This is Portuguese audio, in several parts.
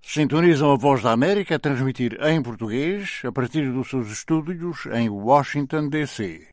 Sintonizam a Voz da América a transmitir em português a partir dos seus estúdios em Washington, D.C.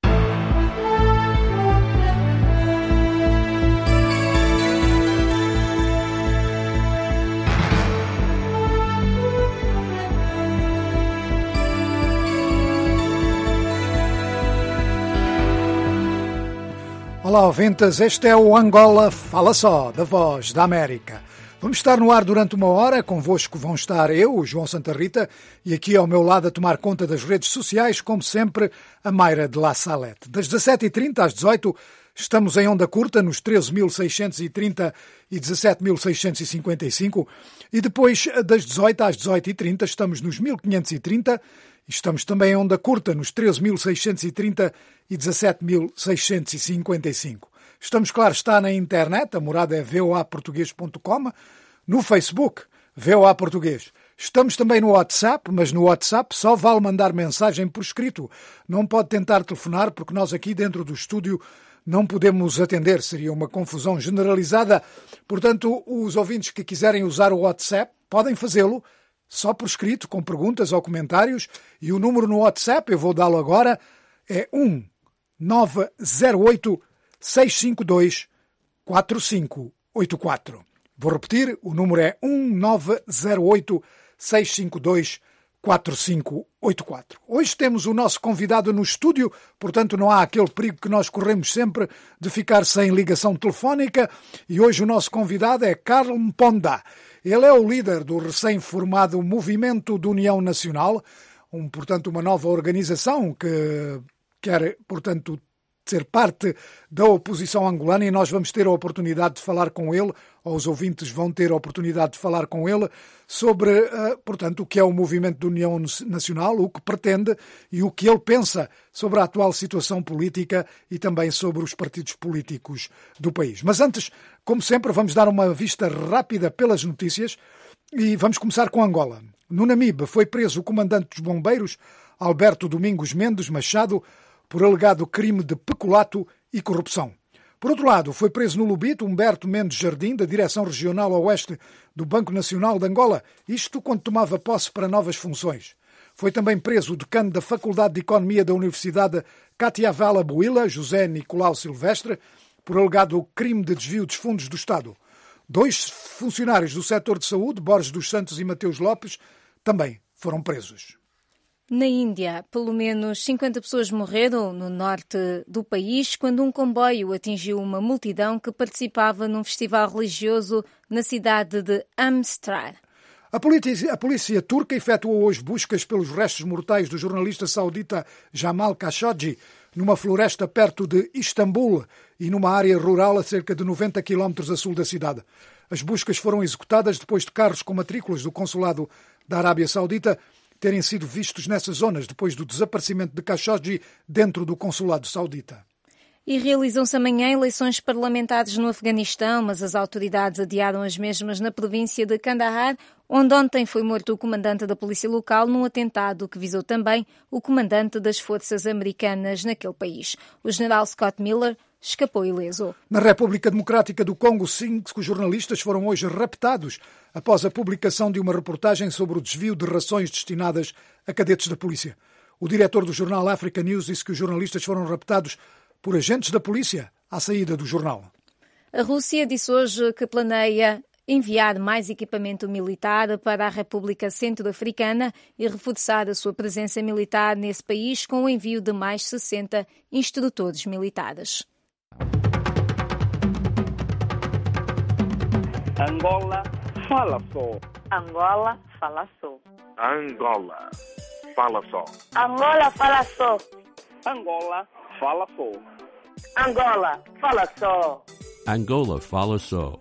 Olá, ouvintes, este é o Angola Fala Só, da Voz da América. Vamos estar no ar durante uma hora, convosco vão estar eu, o João Santa Rita, e aqui ao meu lado a tomar conta das redes sociais, como sempre, a Mayra de La Salette. Das 17h30 às 18h, estamos em onda curta, nos 13.630 e 17.655, e depois das 18 às 18h30 estamos nos 1530, e estamos também em onda curta, nos 13.630 e 17.655. Estamos, claro, está na internet, a morada é voaportugues.com, no Facebook, VOA Português. Estamos também no WhatsApp, mas no WhatsApp só vale mandar mensagem por escrito. Não pode tentar telefonar, porque nós aqui dentro do estúdio não podemos atender. Seria uma confusão generalizada. Portanto, os ouvintes que quiserem usar o WhatsApp podem fazê-lo só por escrito, com perguntas ou comentários. E o número no WhatsApp, eu vou dá-lo agora, é 1908-652-4584. Vou repetir, o número é 1908-652-4584. Hoje temos o nosso convidado no estúdio, portanto não há aquele perigo que nós corremos sempre de ficar sem ligação telefónica, e hoje o nosso convidado é Carl Mponda. Ele é o líder do recém-formado Movimento de União Nacional, portanto uma nova organização que quer, portanto, ser parte da oposição angolana, e nós vamos ter a oportunidade de falar com ele, ou os ouvintes vão ter a oportunidade de falar com ele, sobre, portanto, o que é o Movimento de União Nacional, o que pretende e o que ele pensa sobre a atual situação política e também sobre os partidos políticos do país. Mas antes, como sempre, vamos dar uma vista rápida pelas notícias e vamos começar com Angola. No Namibe foi preso o comandante dos bombeiros, Alberto Domingos Mendes Machado, por alegado crime de peculato e corrupção. Por outro lado, foi preso no Lubito Humberto Mendes Jardim, da Direção Regional Oeste do Banco Nacional de Angola, isto quando tomava posse para novas funções. Foi também preso o decano da Faculdade de Economia da Universidade Catiavala Buila, José Nicolau Silvestre, por alegado crime de desvio dos fundos do Estado. 2 funcionários do setor de saúde, Borges dos Santos e Mateus Lopes, também foram presos. Na Índia, pelo menos 50 pessoas morreram no norte do país quando um comboio atingiu uma multidão que participava num festival religioso na cidade de Amritsar. A polícia turca efetuou hoje buscas pelos restos mortais do jornalista saudita Jamal Khashoggi numa floresta perto de Istambul e numa área rural a cerca de 90 km a sul da cidade. As buscas foram executadas depois de carros com matrículas do consulado da Arábia Saudita terem sido vistos nessas zonas depois do desaparecimento de Khashoggi dentro do consulado saudita. E realizam-se amanhã eleições parlamentares no Afeganistão, mas as autoridades adiaram as mesmas na província de Kandahar, onde ontem foi morto o comandante da polícia local num atentado que visou também o comandante das forças americanas naquele país. O general Scott Miller escapou ileso. Na República Democrática do Congo, 5 jornalistas foram hoje raptados após a publicação de uma reportagem sobre o desvio de rações destinadas a cadetes da polícia. O diretor do jornal Africa News disse que os jornalistas foram raptados por agentes da polícia à saída do jornal. A Rússia disse hoje que planeia enviar mais equipamento militar para a República Centro-Africana e reforçar a sua presença militar nesse país com o envio de mais 60 instrutores militares. Angola fala só. Angola fala só. Angola fala só. Angola fala só. Angola fala só. Angola fala só. Angola fala só.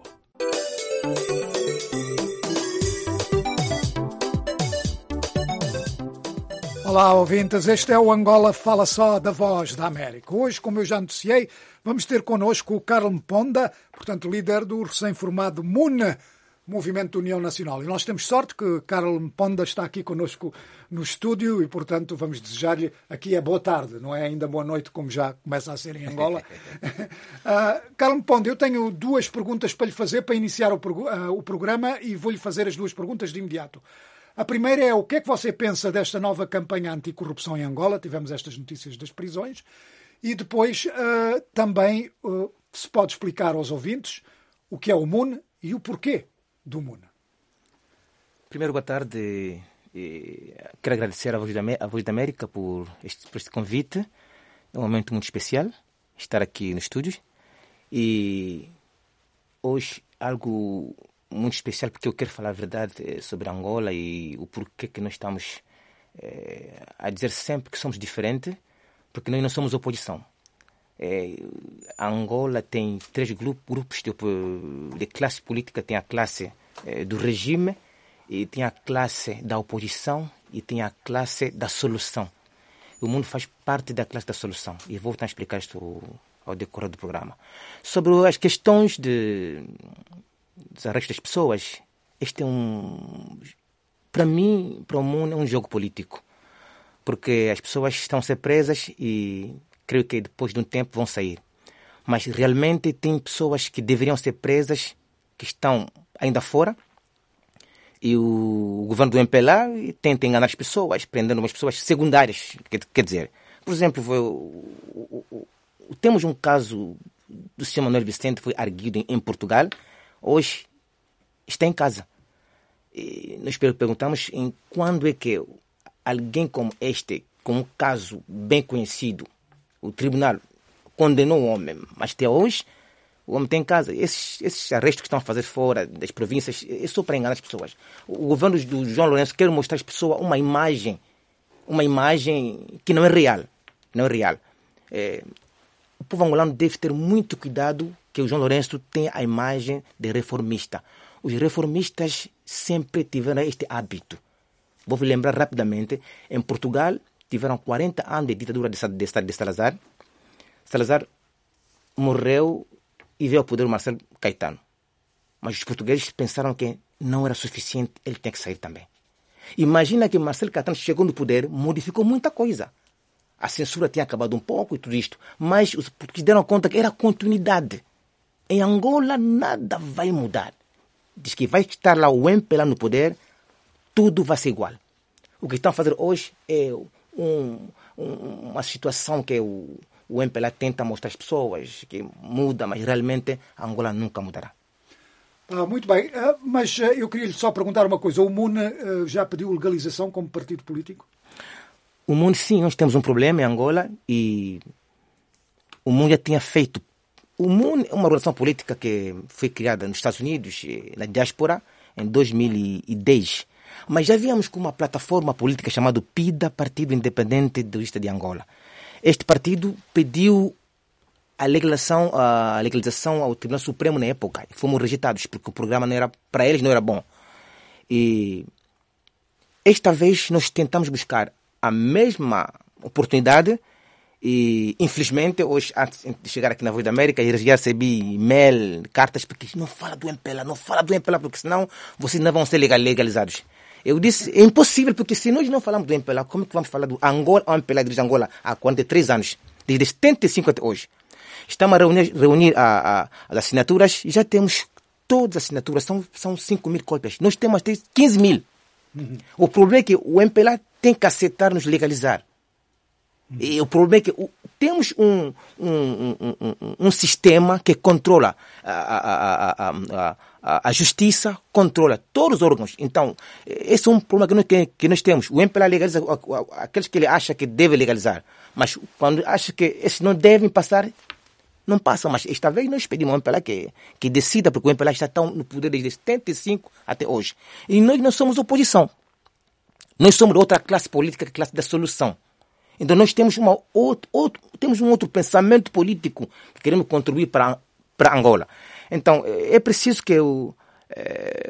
Olá, ouvintes, este é o Angola Fala Só da Voz da América. Hoje, como eu já anunciei, vamos ter connosco o Carl Mponda, portanto líder do recém-formado MUN, Movimento União Nacional. E nós temos sorte que Carl Mponda está aqui connosco no estúdio e, portanto, vamos desejar-lhe, aqui é boa tarde, não é ainda boa noite, como já começa a ser em Angola. Carl Mponda, eu tenho 2 perguntas para lhe fazer para iniciar o programa e vou-lhe fazer as 2 perguntas de imediato. A primeira é o que é que você pensa desta nova campanha anticorrupção em Angola? Tivemos estas notícias das prisões. E depois também se pode explicar aos ouvintes o que é o MUN e o porquê do MUN. Primeiro, boa tarde. Quero agradecer à Voz da América por este convite. É um momento muito especial estar aqui no estúdio. E hoje algo muito especial, porque eu quero falar a verdade sobre Angola e o porquê que nós estamos a dizer sempre que somos diferentes, porque nós não somos oposição. Angola tem 3 grupos de classe política. Tem a classe do regime, e tem a classe da oposição e tem a classe da solução. O mundo faz parte da classe da solução e vou tentar explicar isto ao decorrer do programa. Sobre as questões dos arrestos das pessoas, este é para mim, para o mundo, é um jogo político, porque as pessoas estão a ser presas e creio que depois de um tempo vão sair. Mas realmente tem pessoas que deveriam ser presas, que estão ainda fora, e o governo do MPLA tenta enganar as pessoas, prendendo umas pessoas secundárias. Quer dizer, por exemplo, temos um caso do Sr. Manuel Vicente, que foi arguido em Portugal, hoje está em casa. E nós perguntamos em quando é que alguém como este, com um caso bem conhecido, o tribunal condenou o homem, mas até hoje o homem tem em casa. Esses arrestos que estão a fazer fora das províncias é só para enganar as pessoas. O governo do João Lourenço quer mostrar às pessoas uma imagem que não é real. Não é real. O povo angolano deve ter muito cuidado que o João Lourenço tenha a imagem de reformista. Os reformistas sempre tiveram este hábito. Vou vos lembrar rapidamente, em Portugal tiveram 40 anos de ditadura de Salazar. Salazar morreu e veio ao poder o Marcelo Caetano. Mas os portugueses pensaram que não era suficiente, ele tinha que sair também. Imagina que Marcelo Caetano chegou no poder, modificou muita coisa. A censura tinha acabado um pouco e tudo isto, mas os portugueses deram conta que era continuidade. Em Angola nada vai mudar. Diz que vai estar lá o MPLA no poder, tudo vai ser igual. O que estão a fazer hoje é uma situação que o MPLA tenta mostrar às pessoas que muda, mas realmente Angola nunca mudará. Muito bem, mas eu queria só perguntar uma coisa. O MUN já pediu legalização como partido político? O MUN, sim, nós temos um problema em Angola e o MUN já tinha feito. O MUN é uma organização política que foi criada nos Estados Unidos, na diáspora, em 2010. Mas já víamos com uma plataforma política chamada PIDA, Partido Independente do Estado de Angola. Este partido pediu a legalização ao Tribunal Supremo na época. Fomos rejeitados, porque o programa não era, para eles não era bom. E esta vez nós tentamos buscar a mesma oportunidade e, infelizmente, hoje, antes de chegar aqui na Voz da América, eu já recebi e-mail, cartas, porque não fala do MPLA, porque senão vocês não vão ser legalizados. Eu disse, é impossível, porque se nós não falamos do MPLA, como é que vamos falar do Angola? O MPLA dirige Angola há 43 anos, desde 75 até hoje. Estamos a reunir as assinaturas e já temos todas as assinaturas, são 5.000 cópias. Nós temos até 15.000. O problema é que o MPLA tem que aceitar nos legalizar. E o problema é que temos um sistema que controla a justiça, controla todos os órgãos. Então, esse é um problema que nós temos. O MPLA legaliza aqueles que ele acha que deve legalizar. Mas quando acha que esses não devem passar, não passam. Mas esta vez nós pedimos ao MPLA que decida, porque o MPLA está tão no poder desde 75 até hoje. E nós não somos oposição. Nós somos outra classe política, que é a classe da solução. Então nós temos temos um outro pensamento político que queremos contribuir para Angola. Então é preciso que o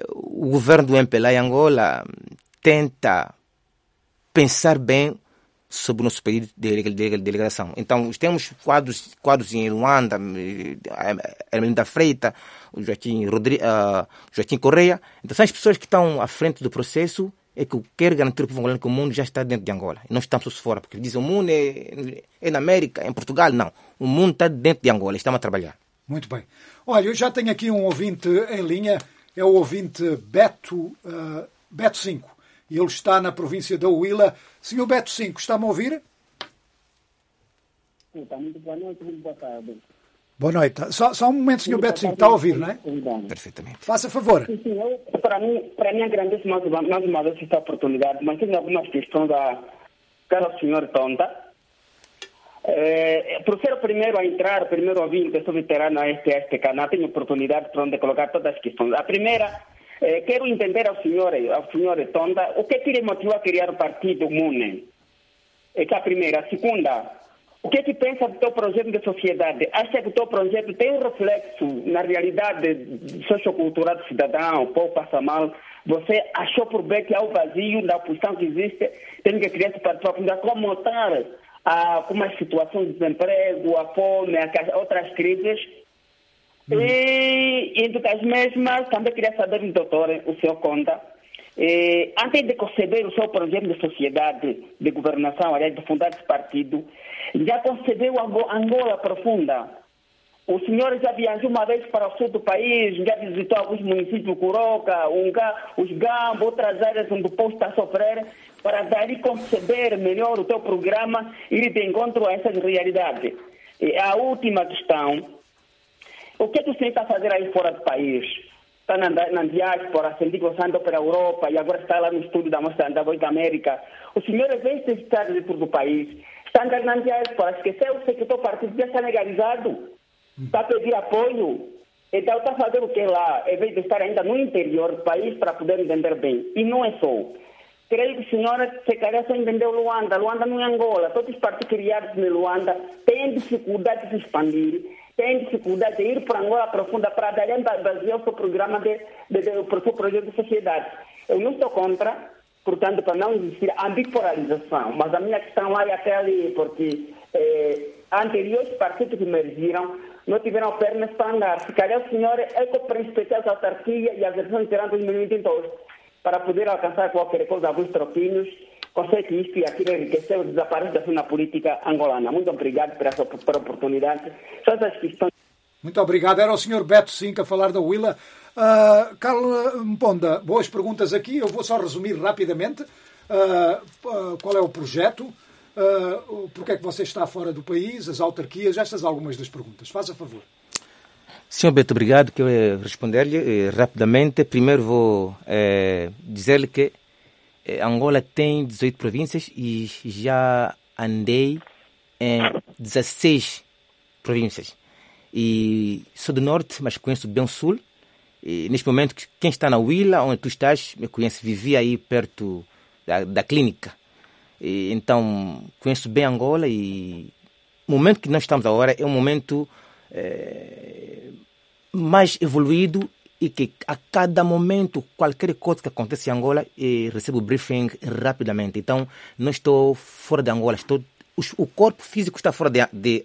governo do MPLA em Angola tenta pensar bem sobre o nosso país de delegação. Então, temos quadros em Luanda, Hermelinda Freitas, o Joaquim Correia. Então, são as pessoas que estão à frente do processo e que querem garantir ao povo angolano que o mundo já está dentro de Angola. E não estamos fora, porque dizem o mundo é na América, é em Portugal. Não. O mundo está dentro de Angola. Estamos a trabalhar. Muito bem. Olha, eu já tenho aqui um ouvinte em linha. É o ouvinte Beto 5. E ele está na província da Huila. Senhor Beto 5, está-me a ouvir? Muito boa noite, muito boa tarde. Boa noite. Só um momento, senhor Beto 5. Está a ouvir, não é? Perfeitamente. Faça favor. Sim, para mim agradeço mais uma vez esta oportunidade, mas tenho algumas questões para o senhor Tonda. Por ser o primeiro a entrar, o primeiro a vir, que sou veterano a este canal, tenho oportunidade de colocar todas as questões. A primeira, quero entender ao senhor Tonda o que lhe motivou a criar o partido MUNE. Essa é a primeira. A segunda, o que pensa do teu projeto de sociedade? Acha que o teu projeto tem um reflexo na realidade sociocultural do cidadão? O povo passa mal. Você achou por bem que há o vazio da oposição que existe? Tem que criar esse partido para acomotar com uma situação de desemprego, a fome, outras crises. E entre as mesmas, também queria saber do doutor, o senhor Conta, antes de conceber o seu projeto de sociedade, de governação, aliás, de fundar esse partido, já concebeu Angola profunda. O senhor já viajou uma vez para o sul do país, já visitou alguns municípios, Curoca, os Gambo, outras áreas onde o povo está a sofrer, para daí conceber melhor o teu programa e ir de encontro a essas realidades. E a última questão, o que o senhor está a fazer aí fora do país? Está na diáspora, sentindo gostando para a Europa e agora está lá no estúdio da Voz da América. O senhor, em vez de estar dentro do país, está na diáspora, esqueceu-se que o teu partido já está legalizado, está a pedir apoio. Então está a fazer o que lá, em vez de estar ainda no interior do país para poder entender bem. E não é só. Creio que a senhora se calhar só entendeu Luanda. Luanda não é Angola. Todos os partidos criados em Luanda têm dificuldade de se expandir, têm dificuldade de ir para Angola profunda para dar basear o seu programa para o seu projeto de sociedade. Eu não estou contra, portanto, para não existir ambipolarização. Mas a minha questão lá é até ali, porque anteriores partidos que emergiram não tiveram pernas para andar. Se calhar o senhor é para respeitar as autarquias e as eleições serão 2022. Para poder alcançar qualquer coisa, alguns troquinhos, consegue que isto e aquilo enriquecer o desaparecimento da cena política angolana. Muito obrigado por essa oportunidade. Só essas questões. Muito obrigado. Era o Sr. Beto 5 a falar da Huila. Carlos Mponda, boas perguntas aqui. Eu vou só resumir rapidamente qual é o projeto, porque é que você está fora do país, as autarquias, estas algumas das perguntas. Faça favor. Senhor Beto, obrigado. Que eu responder-lhe rapidamente. Primeiro vou dizer-lhe que Angola tem 18 províncias e já andei em 16 províncias. E sou do norte, mas conheço bem o sul. E, neste momento, quem está na Huila, onde tu estás, me conhece, vivi aí perto da clínica. E, então, conheço bem Angola e o momento que nós estamos agora é um momento mais evoluído e que a cada momento, qualquer coisa que acontece em Angola, recebo briefing rapidamente. Então, não estou fora de Angola, o corpo físico está fora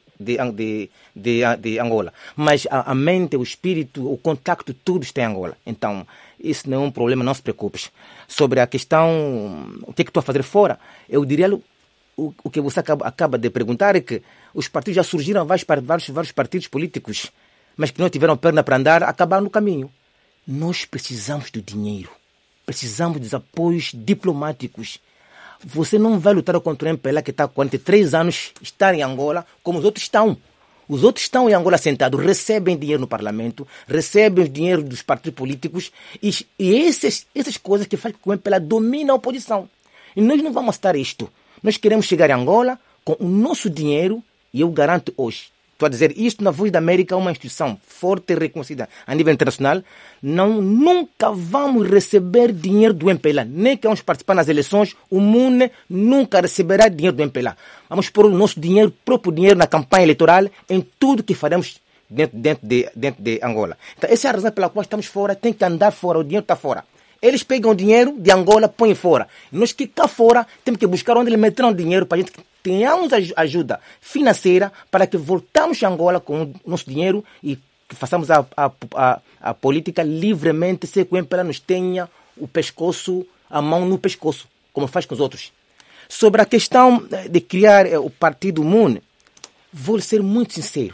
de Angola, mas a mente, o espírito, o contacto, tudo está em Angola. Então, isso não é um problema, não se preocupe. Sobre a questão, o que estou a fazer fora, eu diria o que você acaba de perguntar é que os partidos já surgiram, vários partidos políticos, mas que não tiveram perna para andar, acabaram no caminho. Nós precisamos do dinheiro, precisamos dos apoios diplomáticos. Você não vai lutar contra o MPLA que está há 43 anos, estar em Angola, como os outros estão. Os outros estão em Angola sentados, recebem dinheiro no parlamento, recebem o dinheiro dos partidos políticos e essas coisas que fazem com que o MPLA domine a oposição. E nós não vamos estar isto. Nós queremos chegar em Angola com o nosso dinheiro e eu garanto hoje, estou a dizer isto na Voz da América, uma instituição forte e reconhecida a nível internacional, nunca vamos receber dinheiro do MPLA. Nem que vamos participar nas eleições, o MUNE nunca receberá dinheiro do MPLA. Vamos pôr o nosso dinheiro, próprio dinheiro, na campanha eleitoral, em tudo que faremos dentro de Angola. Então, essa é a razão pela qual estamos fora, tem que andar fora, o dinheiro está fora. Eles pegam o dinheiro de Angola, põem fora. Nós que cá fora temos que buscar onde eles meteram dinheiro para a gente tenhamos ajuda financeira para que voltamos a Angola com o nosso dinheiro e que façamos a política livremente, sem que o MPLA nos tenha o pescoço, a mão no pescoço, como faz com os outros. Sobre a questão de criar o Partido MUN, vou ser muito sincero.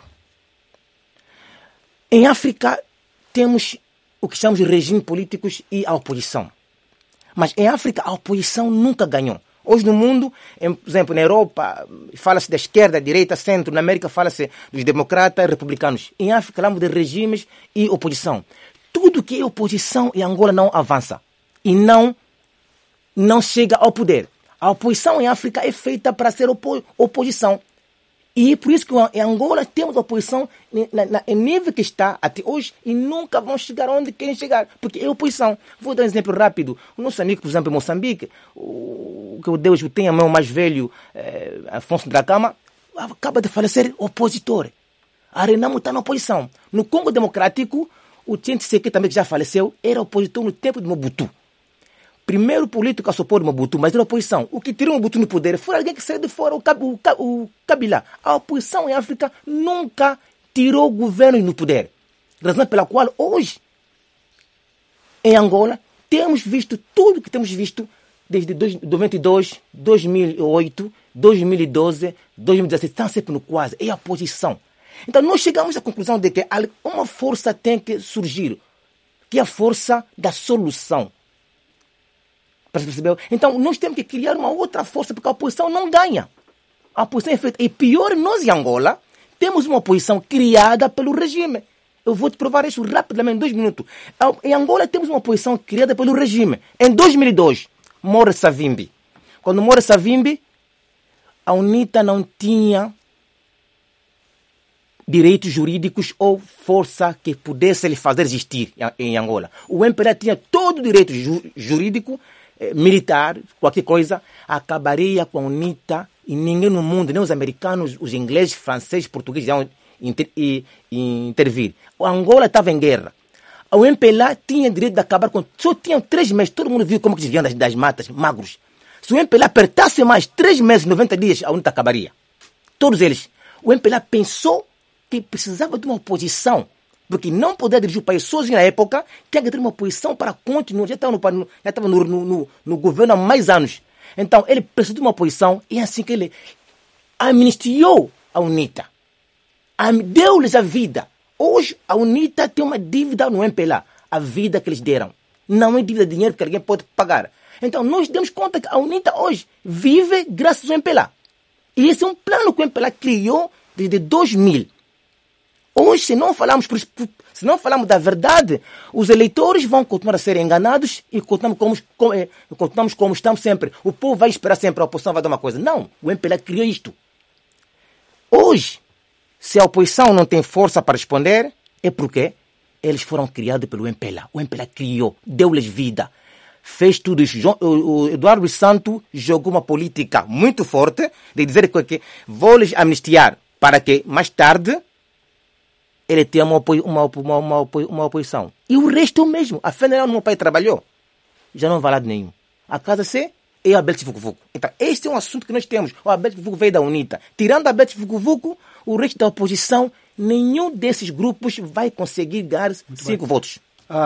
Em África, temos o que chamamos de regimes políticos e a oposição. Mas em África, a oposição nunca ganhou. Hoje no mundo, por exemplo, na Europa, fala-se da esquerda, direita, centro. Na América, fala-se dos democratas, republicanos. Em África, falamos de regimes e oposição. Tudo que é oposição em Angola não avança. E não chega ao poder. A oposição em África é feita para ser oposição. E por isso que em Angola temos oposição em nível que está até hoje e nunca vão chegar onde querem chegar, porque é oposição. Vou dar um exemplo rápido. O nosso amigo, por exemplo, em Moçambique, que o Deus o tenha, meu mais velho, Afonso Dhlakama, acaba de falecer opositor. A Renamo está na oposição. No Congo Democrático, o Tiente Sekê também, que já faleceu, era opositor no tempo de Mobutu. Primeiro político a supor Mobutu, mas era oposição. O que tirou Mobutu no poder foi alguém que saiu de fora, o Kabila. A oposição em África nunca tirou governos no poder. Razão pela qual hoje, em Angola, temos visto tudo que temos visto desde 92, 2008, 2012, 2016, estão sempre no quase. É a oposição. Então nós chegamos à conclusão de que uma força tem que surgir, que é a força da solução. Percebeu? Então, nós temos que criar uma outra força, porque a oposição não ganha. A oposição é feita. E pior, nós em Angola temos uma oposição criada pelo regime. Eu vou te provar isso rapidamente, em 2 minutos. Em Angola temos uma oposição criada pelo regime. Em 2002, morre Savimbi. Quando morre Savimbi, a UNITA não tinha direitos jurídicos ou força que pudesse lhe fazer existir em Angola. O MPLA tinha todo o direito jurídico, militar, qualquer coisa, acabaria com a UNITA e ninguém no mundo, nem os americanos, os ingleses, franceses, portugueses iam intervir. A Angola estava em guerra. O MPLA tinha direito de acabar com... Só tinham 3 meses, todo mundo viu como que desviam das matas, magros. Se o MPLA apertasse mais 3 meses, 90 dias, a UNITA acabaria. Todos eles. O MPLA pensou que precisava de uma oposição, porque não podia dirigir o país sozinho na época, tinha que ter uma oposição para continuar. Já estava no governo há mais anos. Então, ele precisou de uma oposição e é assim que ele amnistiou a UNITA. Deu-lhes a vida. Hoje, a UNITA tem uma dívida no MPLA. A vida que eles deram. Não é dívida de dinheiro que alguém pode pagar. Então, nós demos conta que a UNITA hoje vive graças ao MPLA. E esse é um plano que o MPLA criou desde 2000. Hoje, se não falamos da verdade, os eleitores vão continuar a ser enganados e continuamos como estamos sempre. O povo vai esperar sempre, a oposição vai dar uma coisa. Não, o MPLA criou isto. Hoje, se a oposição não tem força para responder, é porque eles foram criados pelo MPLA. O MPLA criou, deu-lhes vida, fez tudo isso. O Eduardo Santos jogou uma política muito forte de dizer que vou lhes amnistiar para que mais tarde ele tinha uma oposição. E o resto é o mesmo. A Federal, meu pai trabalhou. Já não vai lado nenhum. A Casa C é a Abel Vucu. Então, este é um assunto que nós temos. O Abel Vucu veio da UNITA. Tirando a Abel Vucu, o resto da oposição, nenhum desses grupos vai conseguir ganhar 5 votos.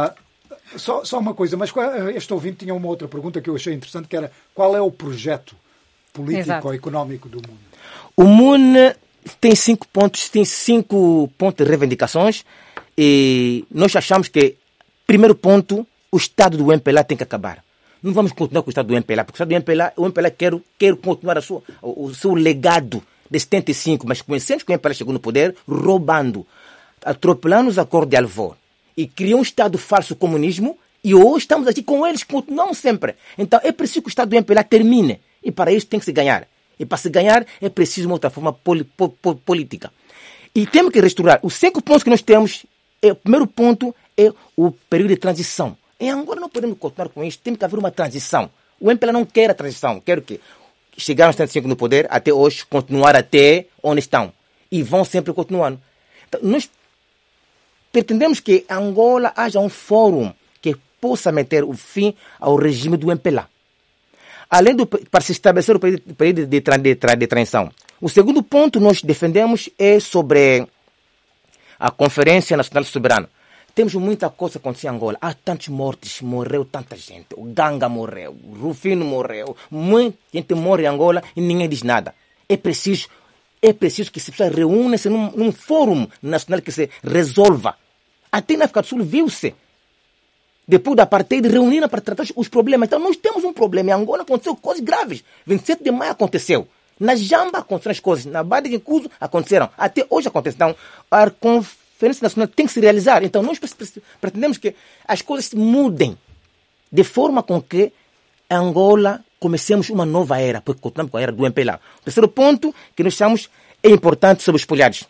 Só uma coisa, mas este ouvinte tinha uma outra pergunta que eu achei interessante, que era qual é o projeto político ou económico do MUN? O MUN tem 5 pontos, de reivindicações e nós achamos que, primeiro ponto, o Estado do MPLA tem que acabar. Não vamos continuar com o Estado do MPLA, porque o MPLA quer continuar o seu legado de 75, mas conhecemos que o MPLA chegou no poder roubando, atropelando os acordos de Alvor e criou um Estado falso comunismo e hoje estamos aqui com eles, continuam sempre. Então é preciso que o Estado do MPLA termine e para isso tem que se ganhar. E para se ganhar é preciso uma outra forma política. E temos que restaurar. Os 5 pontos que nós temos, o primeiro ponto é o período de transição. Em Angola não podemos continuar com isso, tem que haver uma transição. O MPLA não quer a transição, quer o quê? Chegar aos 75 no poder, até hoje, continuar até onde estão. E vão sempre continuando. Então, nós pretendemos que em Angola haja um fórum que possa meter o fim ao regime do MPLA. Além para se estabelecer o período de transição. O segundo ponto nós defendemos é sobre a Conferência Nacional Soberana. Temos muita coisa acontecendo em Angola. Há tantos mortos, morreu tanta gente. O Ganga morreu, o Rufino morreu. Muita gente morre em Angola e ninguém diz nada. É preciso que se pessoas reúnam-se num fórum nacional que se resolva. Até na África do Sul viu-se. Depois da apartheid, reuniram para tratar os problemas. Então nós temos um problema. Em Angola aconteceu coisas graves. 27 de maio aconteceu. Na Jamba aconteceram as coisas. Na Bade de Cuso aconteceram. Até hoje acontece. Então, a Conferência Nacional tem que se realizar. Então nós pretendemos que as coisas mudem de forma com que Angola comecemos uma nova era, porque continuamos com a era do MPLA. O terceiro ponto que nós chamamos é importante sobre os espolhados.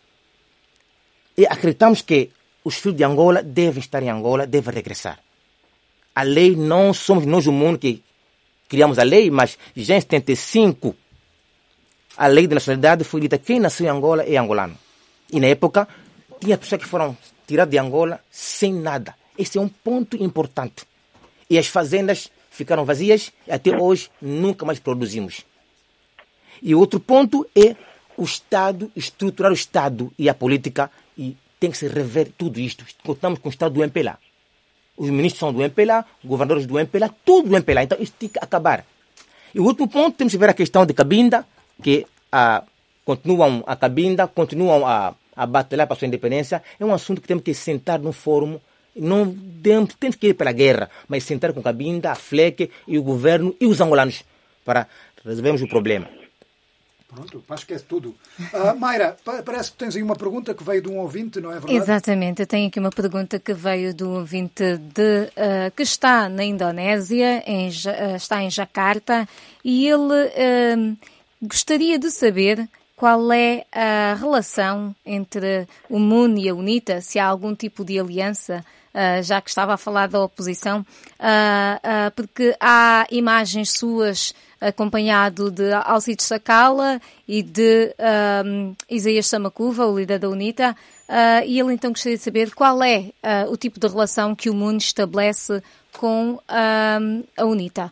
E acreditamos que os filhos de Angola devem estar em Angola, devem regressar. A lei, não somos nós o mundo que criamos a lei, mas já em 75 a lei de nacionalidade foi dita: quem nasceu em Angola é angolano. E na época tinha pessoas que foram tiradas de Angola sem nada. Esse é um ponto importante. E as fazendas ficaram vazias e até hoje nunca mais produzimos. E outro ponto é o Estado, estruturar o Estado e a política, e tem que se rever tudo isto. Contamos com o Estado do MPLA. Os ministros são do MPLA, governadores do MPLA, tudo do MPLA. Então isto tem que acabar. E o último ponto, temos que ver a questão de Cabinda, que continuam a batalhar para a sua independência. É um assunto que temos que sentar num fórum. Não temos que ir pela guerra, mas sentar com Cabinda, a FLEC e o governo e os angolanos para resolvermos o problema. Pronto, acho que é tudo. Mayra, parece que tens aí uma pergunta que veio de um ouvinte, não é verdade? Exatamente, eu tenho aqui uma pergunta que veio de um ouvinte que está na Indonésia, está em Jakarta, e ele gostaria de saber qual é a relação entre o MUN e a UNITA, se há algum tipo de aliança, já que estava a falar da oposição, porque há imagens suas acompanhado de Alcides Sacala e de Isaías Samacuva, o líder da UNITA, e ele então gostaria de saber qual é o tipo de relação que o MUN estabelece com a UNITA.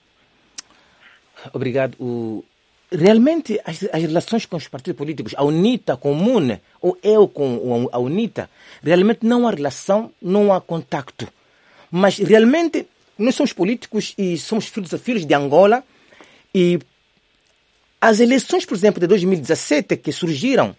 Obrigado. Realmente, as relações com os partidos políticos, a UNITA com o MUN, ou eu com a UNITA, realmente não há relação, não há contacto. Mas realmente, nós somos políticos e somos filhos de Angola, e as eleições, por exemplo, de 2017, que surgiram,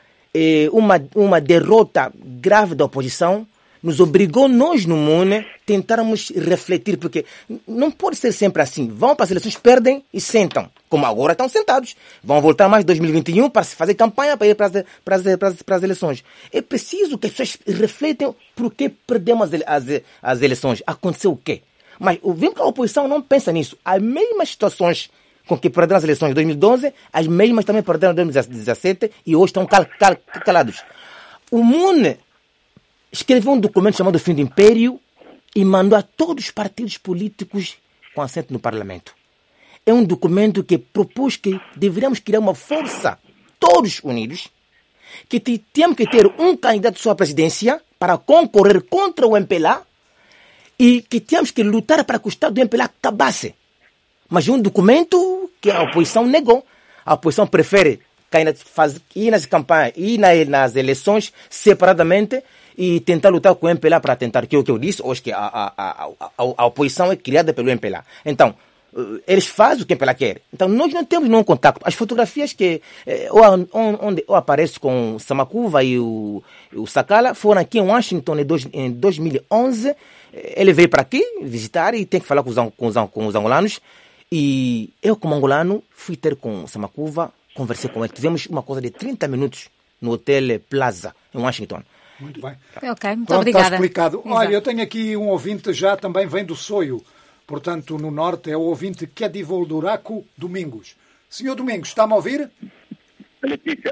uma derrota grave da oposição, nos obrigou, nós no MUN, tentarmos refletir, porque não pode ser sempre assim. Vão para as eleições, perdem e sentam. Como agora estão sentados. Vão voltar mais em 2021 para se fazer campanha para ir para as eleições. É preciso que as pessoas refletam por que perdemos as eleições. Aconteceu o quê? Mas vemos que a oposição não pensa nisso. As mesmas situações com que perderam as eleições de 2012, as mesmas também perderam em 2017 e hoje estão calados. O MUN escreveu um documento chamado Fim do Império e mandou a todos os partidos políticos com assento no Parlamento. É um documento que propôs que deveríamos criar uma força, todos unidos, que temos que ter um candidato só à presidência para concorrer contra o MPLA e que temos que lutar para que o Estado do MPLA acabasse. Mas é um documento que a oposição negou. A oposição prefere ir nas campanhas, ir nas eleições separadamente e tentar lutar com o MPLA para tentar, que é o que eu disse hoje, que a oposição é criada pelo MPLA. Então, eles fazem o que o MPLA quer. Então, nós não temos nenhum contato. As fotografias que onde eu apareço com o Samacuva e o Sacala foram aqui em Washington em 2011. Ele veio para aqui visitar e tem que falar com os angolanos. E eu, como angolano, fui ter com o Samacuva, conversei com ele. Tivemos uma coisa de 30 minutos no Hotel Plaza, em Washington. Muito bem. Ok, muito Pronto, obrigada. Está explicado. Exato. Olha, eu tenho aqui um ouvinte, já também vem do Soio, portanto, no norte, é o ouvinte Kedivol Duraco Domingos. Senhor Domingos, está-me a ouvir? Letícia.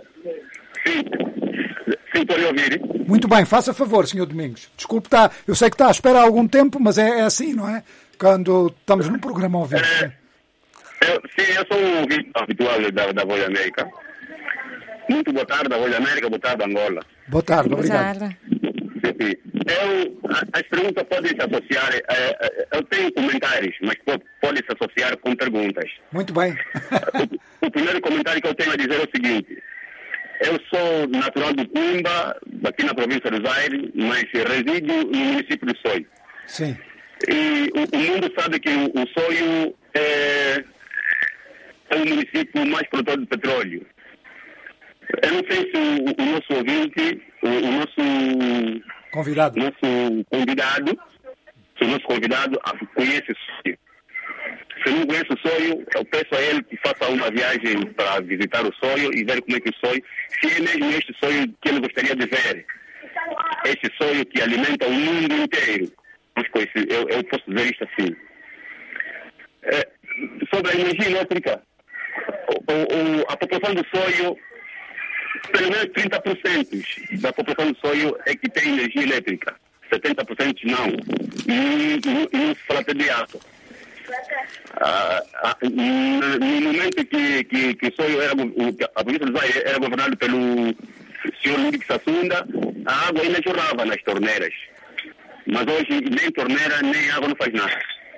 Sim, pode ouvir. Muito bem, faça favor, Senhor Domingos. Desculpe, eu sei que está à espera há algum tempo, mas é assim, não é? Quando estamos num programa ao vivo. Eu sou um ouvinte habitual da Voz América. Muito boa tarde, Voz América, boa tarde, Angola. Boa tarde, obrigado. Boa tarde. Sim. As perguntas podem se associar. Eu tenho comentários, mas podem se associar com perguntas. Muito bem. O primeiro comentário que eu tenho a dizer é o seguinte. Eu sou natural do Pumba, aqui na província do Zaire, mas resido no município do Soio. Sim. E o mundo sabe que o Soio é o município mais produtor de petróleo. Eu não sei se o nosso ouvinte, o nosso convidado, conhece o Soio. Se não conhece o Soio, eu peço a ele que faça uma viagem para visitar o Soio e ver como é que o Soio, se é mesmo este Soio que ele gostaria de ver. Este Soio que alimenta o mundo inteiro. Eu posso dizer isto assim. Sobre a energia elétrica, a população do Soio, pelo menos 30% da população do Soio é que tem energia elétrica. 70% não. E não se fala de água. No momento que o Soio a província do Zaire era governada pelo senhor Luiz Sassunda, a água ainda jorrava nas torneiras. Mas hoje nem torneira, nem água não faz nada.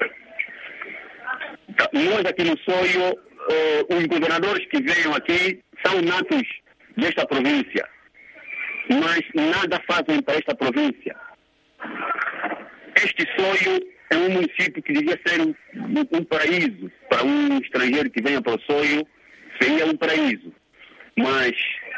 Nós aqui no Soio, os governadores que venham aqui são natos desta província, mas nada fazem para esta província. Este Soio é um município que devia ser um paraíso. Para um estrangeiro que venha para o Soio, seria um paraíso. Mas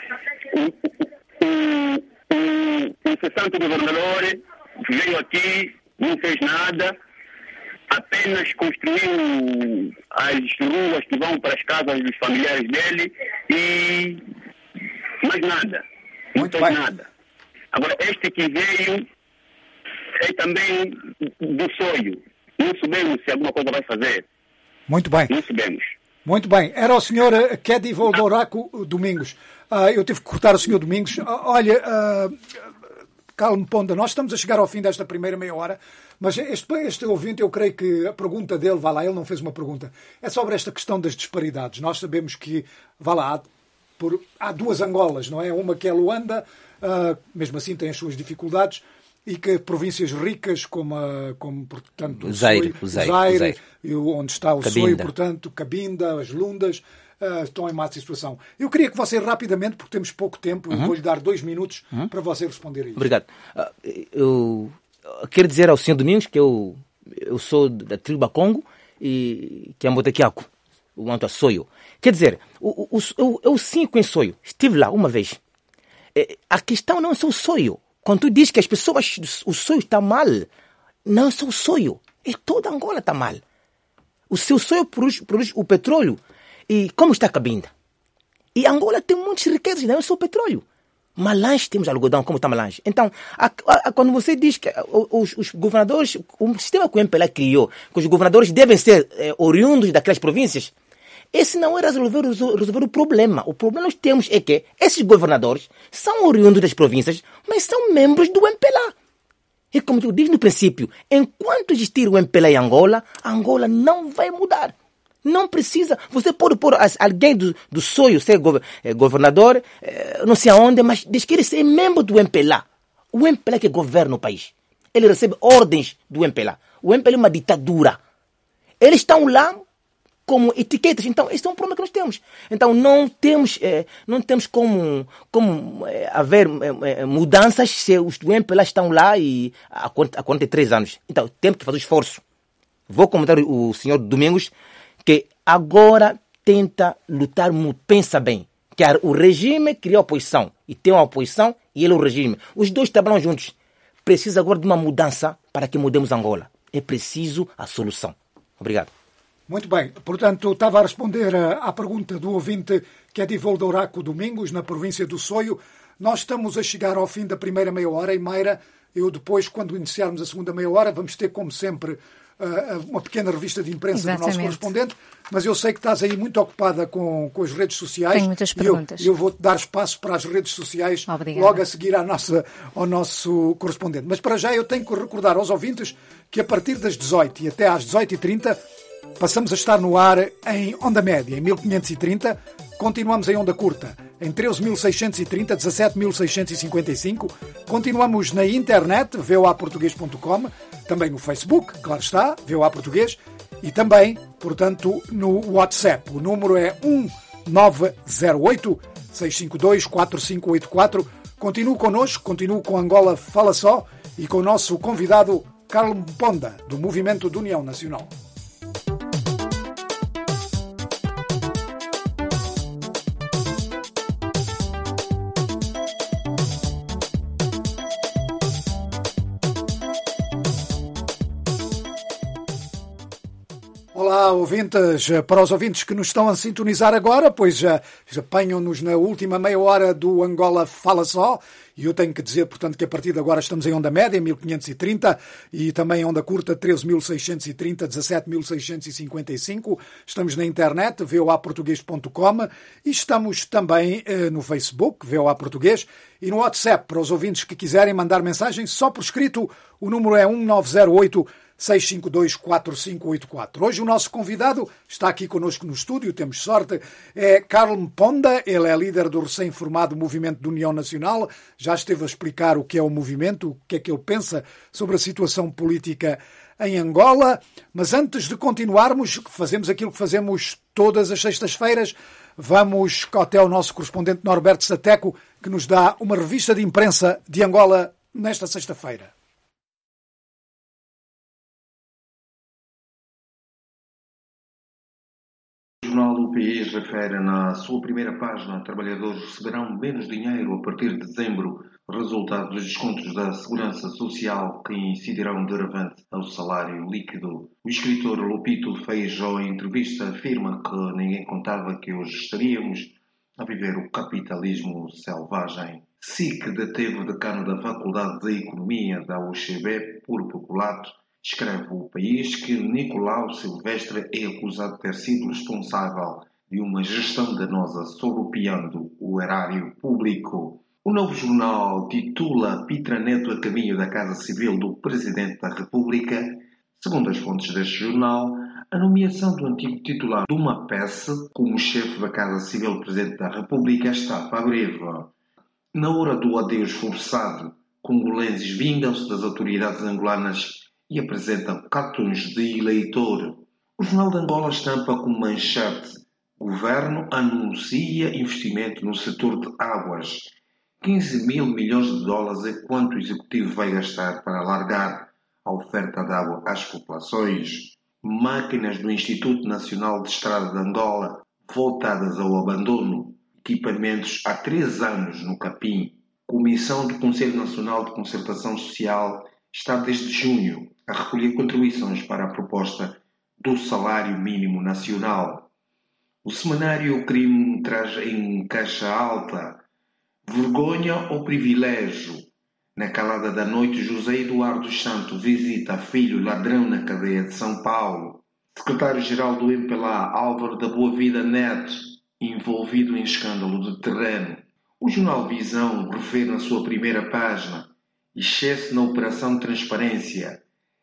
o cessante governador veio aqui, não fez nada, apenas construiu as ruas que vão para as casas dos familiares dele e mais nada. Não fez nada. Agora, este que veio é também do Soio. Não sabemos se alguma coisa vai fazer. Muito bem. Não sabemos. Muito bem. Era o senhor Kedi Voldoraco Domingos. Eu tive que cortar o senhor Domingos. Olha, Carlos Mponda, nós estamos a chegar ao fim desta primeira meia hora, mas este ouvinte, eu creio que a pergunta dele, vá lá, ele não fez uma pergunta, é sobre esta questão das disparidades. Nós sabemos que, vá lá, há duas Angolas, não é? Uma que é Luanda, mesmo assim tem as suas dificuldades, e que províncias ricas como portanto, o Zaire, onde está o Soio, portanto, Cabinda, as Lundas, estão em má situação. Eu queria que você rapidamente, porque temos pouco tempo, eu vou-lhe dar 2 minutos para você responder a isso. Obrigado. Eu quero dizer ao Sr. Domingos que eu sou da tribo Bakongo e que é Motequiaco, o Anto Soio. Quer dizer, eu sim conheço Soio, estive lá uma vez. A questão não é só o Soio. Quando tu diz que as pessoas, o Soio está mal, não é só o Soio, é toda Angola está mal. O seu Soio produz o petróleo. E como está a Cabinda? E Angola tem muitas riquezas, não é só o petróleo. Malange temos algodão, como está Malange. Então, quando você diz que os governadores, o sistema que o MPLA criou, que os governadores devem ser oriundos daquelas províncias, esse não é resolver o problema. O problema que nós temos é que esses governadores são oriundos das províncias, mas são membros do MPLA. E como eu disse no princípio, enquanto existir o MPLA em Angola, Angola não vai mudar. Não precisa. Você pode pôr alguém do Soio ser governador, não sei aonde, mas diz que ele ser membro do MPLA. O MPLA que governa o país. Ele recebe ordens do MPLA. O MPLA é uma ditadura. Eles estão lá como etiquetas. Então, esse é um problema que nós temos. Então, não temos como haver mudanças se os do MPLA estão lá há 43 anos. Então, temos que fazer esforço. Vou comentar o senhor Domingos, que agora tenta lutar muito. Pensa bem, que o regime cria oposição, e tem uma oposição, e ele é o regime. Os dois trabalham juntos. Precisa agora de uma mudança para que mudemos Angola. É preciso a solução. Obrigado. Muito bem. Portanto, estava a responder à pergunta do ouvinte que é de Voldoraco Domingos, na província do Soio. Nós estamos a chegar ao fim da primeira meia hora e, Mayra, eu depois, quando iniciarmos a segunda meia hora, vamos ter, como sempre, uma pequena revista de imprensa do nosso correspondente, mas eu sei que estás aí muito ocupada com as redes sociais. Tenho muitas perguntas. Eu vou-te dar espaço para as redes sociais. Obrigada. Logo a seguir ao nosso correspondente. Mas para já eu tenho que recordar aos ouvintes que a partir das 18 e até às 18h30 passamos a estar no ar em onda média, em 1530, continuamos em onda curta em 13.630, 17.655. Continuamos na internet, voaportugues.com, também no Facebook, claro está, VOA Português, e também, portanto, no WhatsApp. O número é 1908-652-4584. Continue connosco, continue com Angola Fala Só e com o nosso convidado Carlos Mponda, do Movimento de União Nacional. Olá, ouvintes. Para os ouvintes que nos estão a sintonizar agora, pois apanham-nos na última meia hora do Angola Fala Só, e eu tenho que dizer, portanto, que a partir de agora estamos em onda média, 1530, e também em onda curta, 13.630, 17.655. Estamos na internet, voaportugues.com, e estamos também no Facebook, VOA Português, e no WhatsApp, para os ouvintes que quiserem mandar mensagem, só por escrito, o número é 1908-652-4584. Hoje o nosso convidado está aqui connosco no estúdio, temos sorte, é Carlos Mponda. Ele é líder do recém-formado Movimento de União Nacional, já esteve a explicar o que é o movimento, o que é que ele pensa sobre a situação política em Angola. Mas antes de continuarmos, fazemos aquilo que fazemos todas as sextas-feiras, vamos até o nosso correspondente Norberto Sateco, que nos dá uma revista de imprensa de Angola nesta sexta-feira. O jornal do país refere na sua primeira página: trabalhadores receberão menos dinheiro a partir de dezembro, resultado dos descontos da Segurança Social que incidirão duramente ao salário líquido. O escritor Lupito Feijó, em entrevista, afirma que ninguém contava que hoje estaríamos a viver o capitalismo selvagem. SIC deteve o decano da Faculdade de Economia da UCB por peculato. Escreve o país que Nicolau Silvestre é acusado de ter sido responsável de uma gestão danosa sorrupiando o erário público. O Novo Jornal titula Pitra Neto a caminho da Casa Civil do Presidente da República. Segundo as fontes deste jornal, a nomeação do antigo titular de uma peça como chefe da Casa Civil do Presidente da República está para breve. Na hora do adeus forçado, congolenses vingam-se das autoridades angolanas e apresentam cartões de eleitor. O Jornal de Angola estampa com manchete: Governo anuncia investimento no setor de águas. 15 mil milhões de dólares é quanto o Executivo vai gastar para alargar a oferta de água às populações. Máquinas do Instituto Nacional de Estrada de Angola voltadas ao abandono. Equipamentos há 3 anos no Capim. Comissão do Conselho Nacional de Concertação Social está desde junho a recolher contribuições para a proposta do salário mínimo nacional. O semanário Crime traz em caixa alta: vergonha ou privilégio? Na calada da noite, José Eduardo Santos visita filho ladrão na cadeia de São Paulo. Secretário-geral do MPLA, Álvaro da Boa Vida Neto, envolvido em escândalo de terreno. O jornal Visão refere na sua primeira página: excesso na Operação Transparência.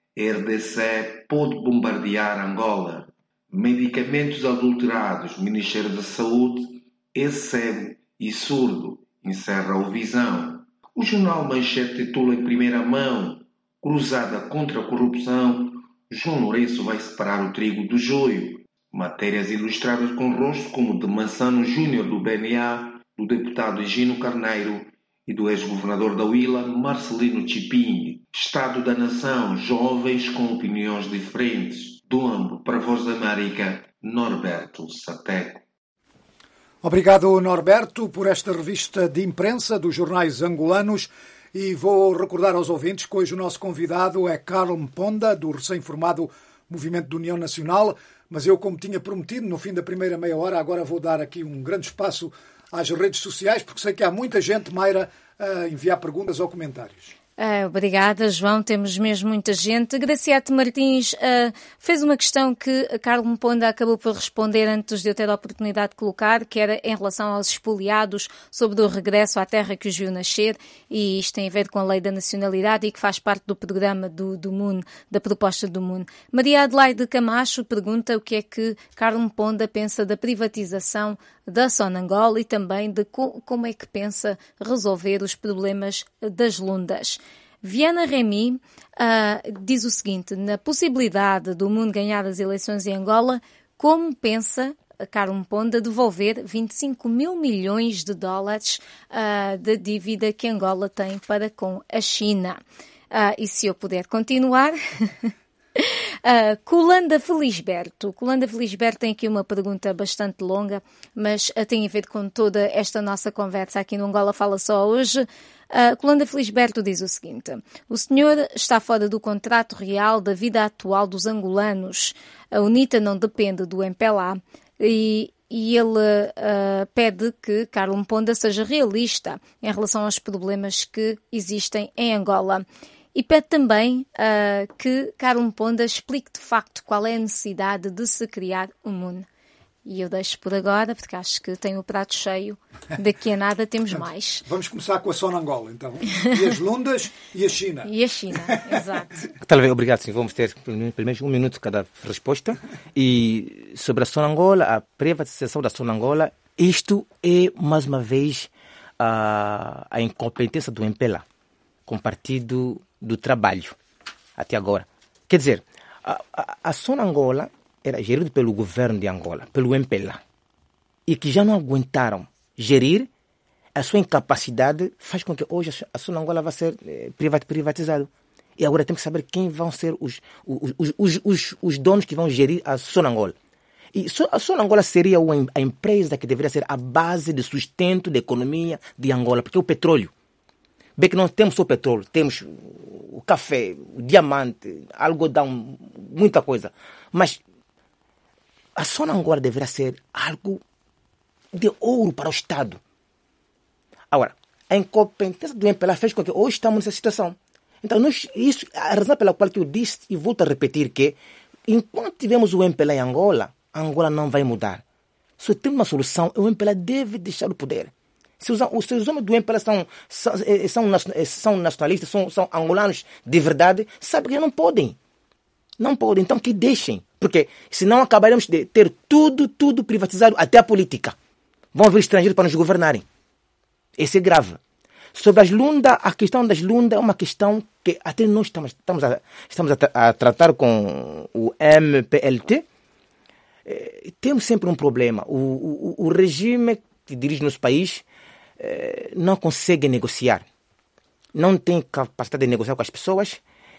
RDC pode bombardear Angola. Medicamentos adulterados. Ministério da Saúde é cego e surdo. Encerra o Visão. O jornal Manchete titula em primeira mão: cruzada contra a corrupção. João Lourenço vai separar o trigo do joio. Matérias ilustradas com rosto como de Mansano Júnior do BNA, do deputado Higino Carneiro e do ex-governador da Huila, Marcelino Chiping. Estado da Nação, jovens com opiniões diferentes. Do Ambo para a Voz da América, Norberto Sateco. Obrigado, Norberto, por esta revista de imprensa dos jornais angolanos. E vou recordar aos ouvintes que hoje o nosso convidado é Carlos Mponda, do recém-formado Movimento de União Nacional. Mas eu, como tinha prometido, no fim da primeira meia hora, agora vou dar aqui um grande espaço às redes sociais, porque sei que há muita gente, Mayra, a enviar perguntas ou comentários. Obrigada, João. Temos mesmo muita gente. Graciete Martins fez uma questão que a Carlos Mponda acabou por responder antes de eu ter a oportunidade de colocar, que era em relação aos expoliados, sobre o regresso à terra que os viu nascer, e isto tem a ver com a lei da nacionalidade e que faz parte do programa do MUN, da proposta do MUN. Maria Adelaide Camacho pergunta o que é que Carlos Mponda pensa da privatização da Sonangol e também de como é que pensa resolver os problemas das lundas. Viana Remy diz o seguinte: na possibilidade do mundo ganhar as eleições em Angola, como pensa Carlos Mponda devolver 25 mil milhões de dólares da dívida que Angola tem para com a China? E se eu puder continuar... Colanda Felisberto tem aqui uma pergunta bastante longa, mas tem a ver com toda esta nossa conversa aqui no Angola Fala Só hoje. Colanda Felisberto diz o seguinte: o senhor está fora do contrato real da vida atual dos angolanos. A UNITA não depende do MPLA e ele pede que Carlos Mponda seja realista em relação aos problemas que existem em Angola. E pede também que Carlos Mponda explique de facto qual é a necessidade de se criar um MUN. E eu deixo por agora, porque acho que tenho o prato cheio. Daqui a nada temos mais. Vamos começar com a Sonangol, então. E as lundas e a China. E a China, exato. Talvez, obrigado, sim. Vamos ter pelo menos 1 minuto cada resposta. E sobre a Sonangola, a privatização da Sonangola, isto é, mais uma vez, a incompetência do MPLA com o Partido do Trabalho, até agora. Quer dizer, a Sonangola era gerida pelo governo de Angola, pelo MPLA, e que já não aguentaram gerir, a sua incapacidade faz com que hoje a Sonangola vá ser privatizada. E agora temos que saber quem vão ser os donos que vão gerir a Sonangola. E a Sonangola seria a empresa que deveria ser a base de sustento da economia de Angola, porque é o petróleo. Bem que não temos só petróleo, temos o café, o diamante, algodão, muita coisa. Mas a Sonangol deverá ser algo de ouro para o Estado. Agora, a incompetência do MPLA fez com que hoje estamos nessa situação. Então, isso é a razão pela qual eu disse e volto a repetir que enquanto tivermos o MPLA em Angola, Angola não vai mudar. Se temos uma solução, o MPLA deve deixar o poder. Se os homens do MPLA são nacionalistas, são angolanos de verdade, sabem que não podem. Não podem, então que deixem. Porque senão acabaremos de ter tudo privatizado, até a política. Vão vir estrangeiros para nos governarem. Isso é grave. Sobre as lundas, a questão das lundas é uma questão que até nós estamos a tratar com o MPLT. Temos sempre um problema. O regime que dirige nosso país não consegue negociar, não tem capacidade de negociar com as pessoas,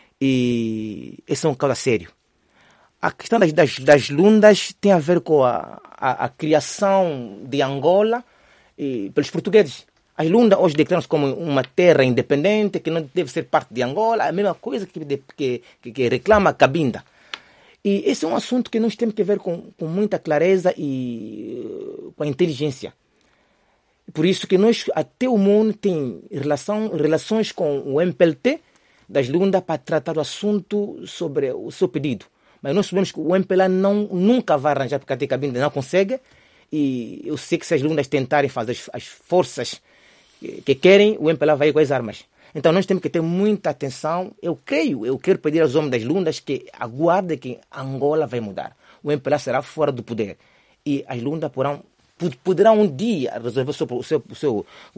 e esse é um caso sério. A questão das lundas tem a ver com a criação de Angola pelos portugueses. As lundas hoje declaram-se como uma terra independente que não deve ser parte de Angola, a mesma coisa que reclama a Cabinda. E esse é um assunto que nós temos que ver com muita clareza e com a inteligência. Por isso que nós, até o mundo, tem relações com o MPLT das lundas para tratar o assunto sobre o seu pedido. Mas nós sabemos que o MPLA nunca vai arranjar, porque a Cabinda não consegue. E eu sei que se as lundas tentarem fazer as forças que querem, o MPLA vai com as armas. Então nós temos que ter muita atenção. Eu quero pedir aos homens das lundas que aguardem que Angola vai mudar. O MPLA será fora do poder. E as lundas poderão um dia resolver o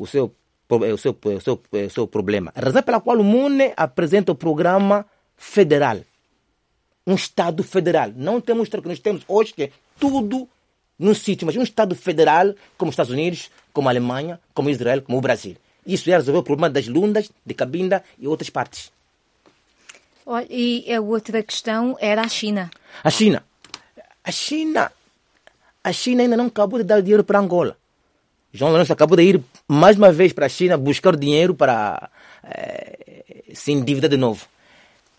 seu problema. A razão pela qual o MUNE apresenta o programa federal. Um Estado federal. Não temos o que nós temos hoje, que é tudo num sítio, mas um Estado federal, como os Estados Unidos, como a Alemanha, como Israel, como o Brasil. Isso ia resolver o problema das lundas, de Cabinda e outras partes. E a outra questão era a China. A China ainda não acabou de dar dinheiro para Angola. João Lourenço acabou de ir mais uma vez para a China buscar dinheiro para se endividar de novo.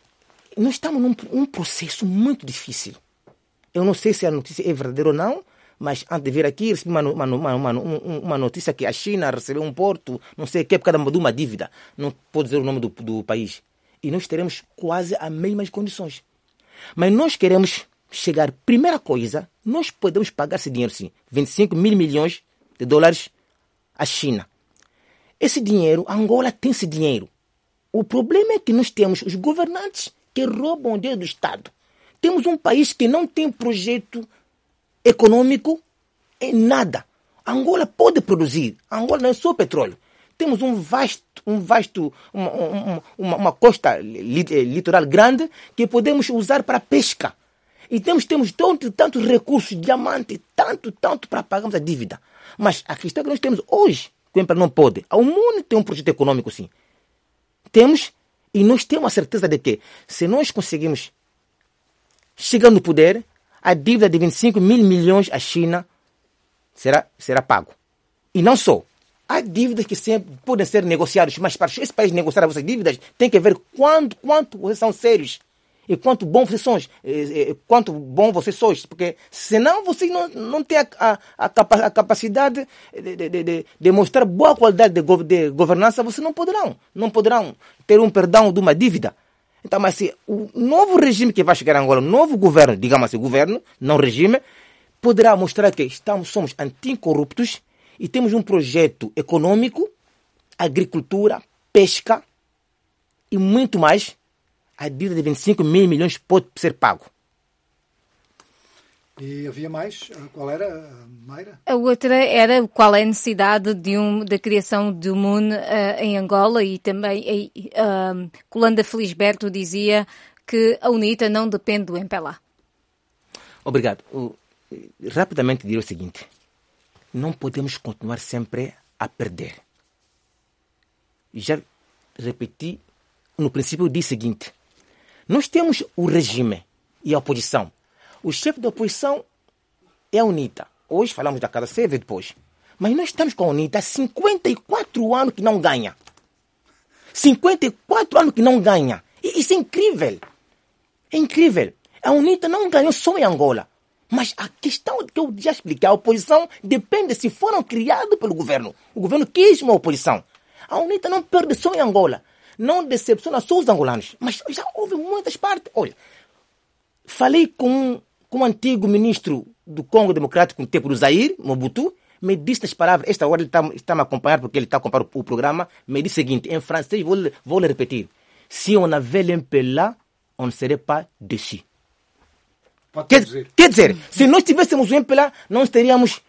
Nós estamos num processo muito difícil. Eu não sei se a notícia é verdadeira ou não, Mas antes de vir aqui, recebi uma notícia que a China recebeu um porto, não sei o que, por causa de uma dívida. Não pode dizer o nome do país. E nós teremos quase as mesmas condições. Mas nós queremos chegar, primeira coisa, nós podemos pagar esse dinheiro sim, 25 mil milhões de dólares à China. Esse dinheiro, Angola tem esse dinheiro. O problema é que nós temos os governantes que roubam o dinheiro do Estado. Temos um país que não tem projeto econômico em nada. Angola pode produzir. Angola não é só petróleo. Temos uma costa litoral grande que podemos usar para pesca. E temos tantos recursos, diamante, tanto para pagarmos a dívida. Mas a questão que nós temos hoje, que o emprego não pode. A ONU tem um projeto econômico, sim. Temos, e nós temos a certeza de que, se nós conseguimos chegar no poder, a dívida de 25 mil milhões à China será pago. E não só. Há dívidas que sempre podem ser negociadas, mas para esse país negociar as vossas dívidas, tem que ver quanto vocês são sérios e quanto bom vocês sois, porque senão vocês não têm a capacidade de mostrar boa qualidade de governança, vocês não poderão ter um perdão de uma dívida. Então, mas se o novo regime que vai chegar a Angola, o novo governo, digamos assim, governo, não regime, poderá mostrar que somos anticorruptos e temos um projeto econômico, agricultura, pesca e muito mais. A dívida de 25 mil milhões pode ser pago. E havia mais? Qual era, Mayra? A outra era qual é a necessidade da criação de um MUN em Angola, e também Colanda Felisberto dizia que a UNITA não depende do MPLA. Obrigado. Rapidamente direi o seguinte. Não podemos continuar sempre a perder. Já repeti, no princípio eu disse o seguinte. Nós temos o regime e a oposição. O chefe da oposição é a UNITA. Hoje falamos da Casa Civil depois. Mas nós estamos com a UNITA há 54 anos que não ganha. 54 anos que não ganha. E isso é incrível. É incrível. A UNITA não ganhou só em Angola. Mas a questão que eu já expliquei, a oposição depende se foram criados pelo governo. O governo quis uma oposição. A UNITA não perde só em Angola. Não decepciona só os angolanos. Mas já houve muitas partes. Olha, falei com o antigo ministro do Congo Democrático no tempo do Zaire, Mobutu, me disse as palavras, esta hora ele está me acompanhando porque ele está acompanhando o programa, me disse o seguinte, em francês, vou lhe repetir. Si on avait l'MPLA, on ne serait pas déçu. Quer dizer, se nós tivéssemos o MPLA, não teríamos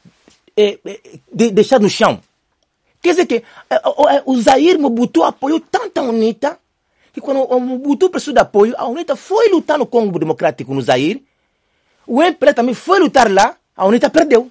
deixado no chão. Quer dizer que o Zaire Mobutu apoiou tanto a UNITA que quando o Mobutu precisou de apoio, a UNITA foi lutar no Congo Democrático, no Zaire. O MPLA também foi lutar lá, a UNITA perdeu.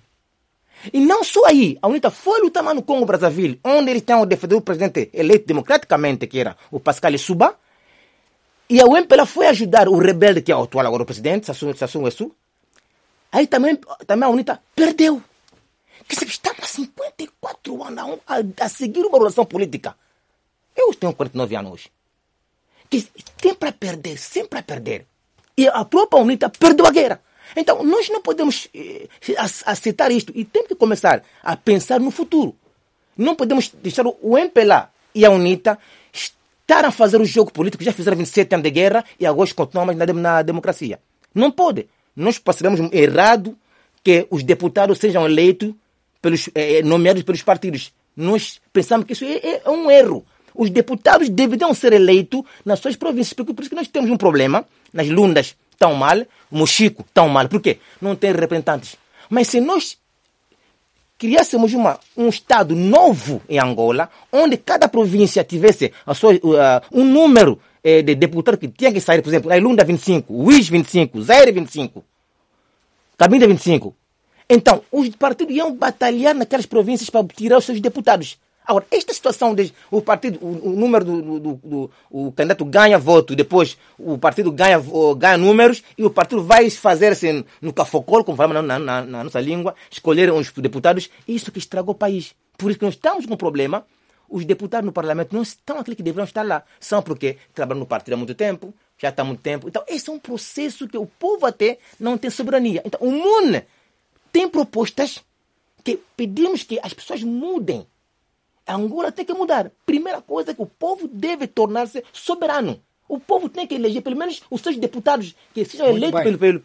E não só aí, a UNITA foi lutar lá no Congo Brazzaville, onde eles têm o defensor do presidente eleito democraticamente, que era o Pascal Lissouba. E a UMPLA foi ajudar o rebelde, que é o atual agora o presidente, Sassou Nguesso. Aí também a UNITA perdeu. Que estamos há 54 anos a seguir uma relação política. Eu tenho 49 anos hoje. Que tem para perder, sempre a perder. E a própria UNITA perdeu a guerra. Então, nós não podemos aceitar isto. E temos que começar a pensar no futuro. Não podemos deixar o MPLA e a UNITA estar a fazer o jogo político. Já fizeram 27 anos de guerra e agora continuamos na democracia. Não pode. Nós passaremos errado que os deputados sejam eleitos, nomeados pelos partidos. Nós pensamos que isso é um erro. Os deputados deveriam ser eleitos nas suas províncias. Por isso que nós temos um problema. Nas Lundas tão mal, o Mochico tão mal. Por quê? Não tem representantes. Mas se nós criássemos um estado novo em Angola, onde cada província tivesse um número de deputados que tinha que sair, por exemplo, a Lunda 25, Uís 25, Zaire 25, Cabinda 25. Então, os partidos iam batalhar naquelas províncias para tirar os seus deputados. Agora, esta situação, o partido, o número o candidato ganha voto, depois o partido ganha números e o partido vai fazer assim no cafocol, como falamos na nossa língua, escolher os deputados, isso que estragou o país. Por isso que nós estamos com um problema, os deputados no parlamento não estão aqueles que deveriam estar lá. São porque trabalham no partido há muito tempo, já está há muito tempo. Então, esse é um processo que o povo até não tem soberania. Então, o MUN tem propostas que pedimos que as pessoas mudem. A Angola tem que mudar. Primeira coisa é que o povo deve tornar-se soberano. O povo tem que eleger pelo menos os seus deputados que sejam eleitos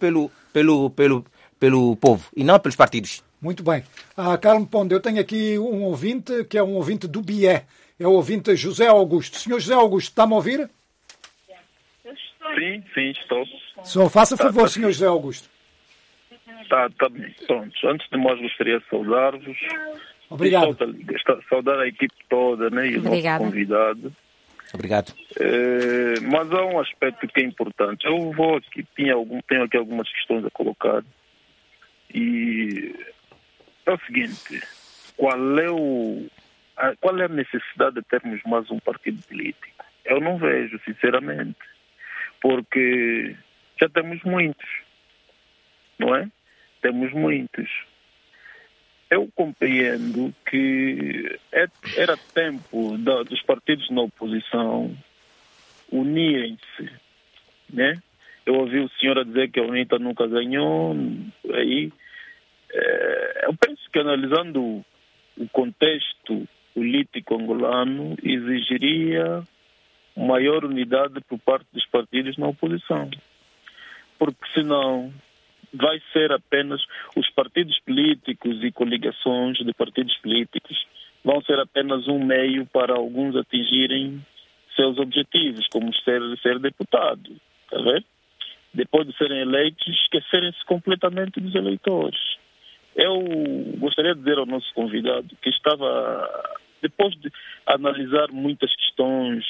pelo povo e não pelos partidos. Muito bem. Carlos Ponda, eu tenho aqui um ouvinte que é um ouvinte do BIE. É o ouvinte José Augusto. Senhor José Augusto, está-me a ouvir? Sim, estou. Só faça favor, senhor José Augusto. Tá bem. Pronto. Antes de mais, gostaria de saudar-vos. Obrigado. Saudar a equipe toda, né? E o nosso convidado. Obrigado. Mas há um aspecto que é importante. Eu vou aqui, tenho aqui algumas questões a colocar. E é o seguinte: qual é a necessidade de termos mais um partido político? Eu não vejo, sinceramente. Porque já temos muitos, não é? Temos muitos. Eu compreendo que era tempo dos partidos na oposição unirem-se, né? Eu ouvi o senhor a dizer que a UNITA nunca ganhou, aí eu penso que analisando o contexto político angolano exigiria maior unidade por parte dos partidos na oposição, porque senão vai ser apenas os partidos políticos e coligações de partidos políticos vão ser apenas um meio para alguns atingirem seus objetivos, como ser deputado, está a ver? Depois de serem eleitos, esquecerem-se completamente dos eleitores. Eu gostaria de dizer ao nosso convidado que depois de analisar muitas questões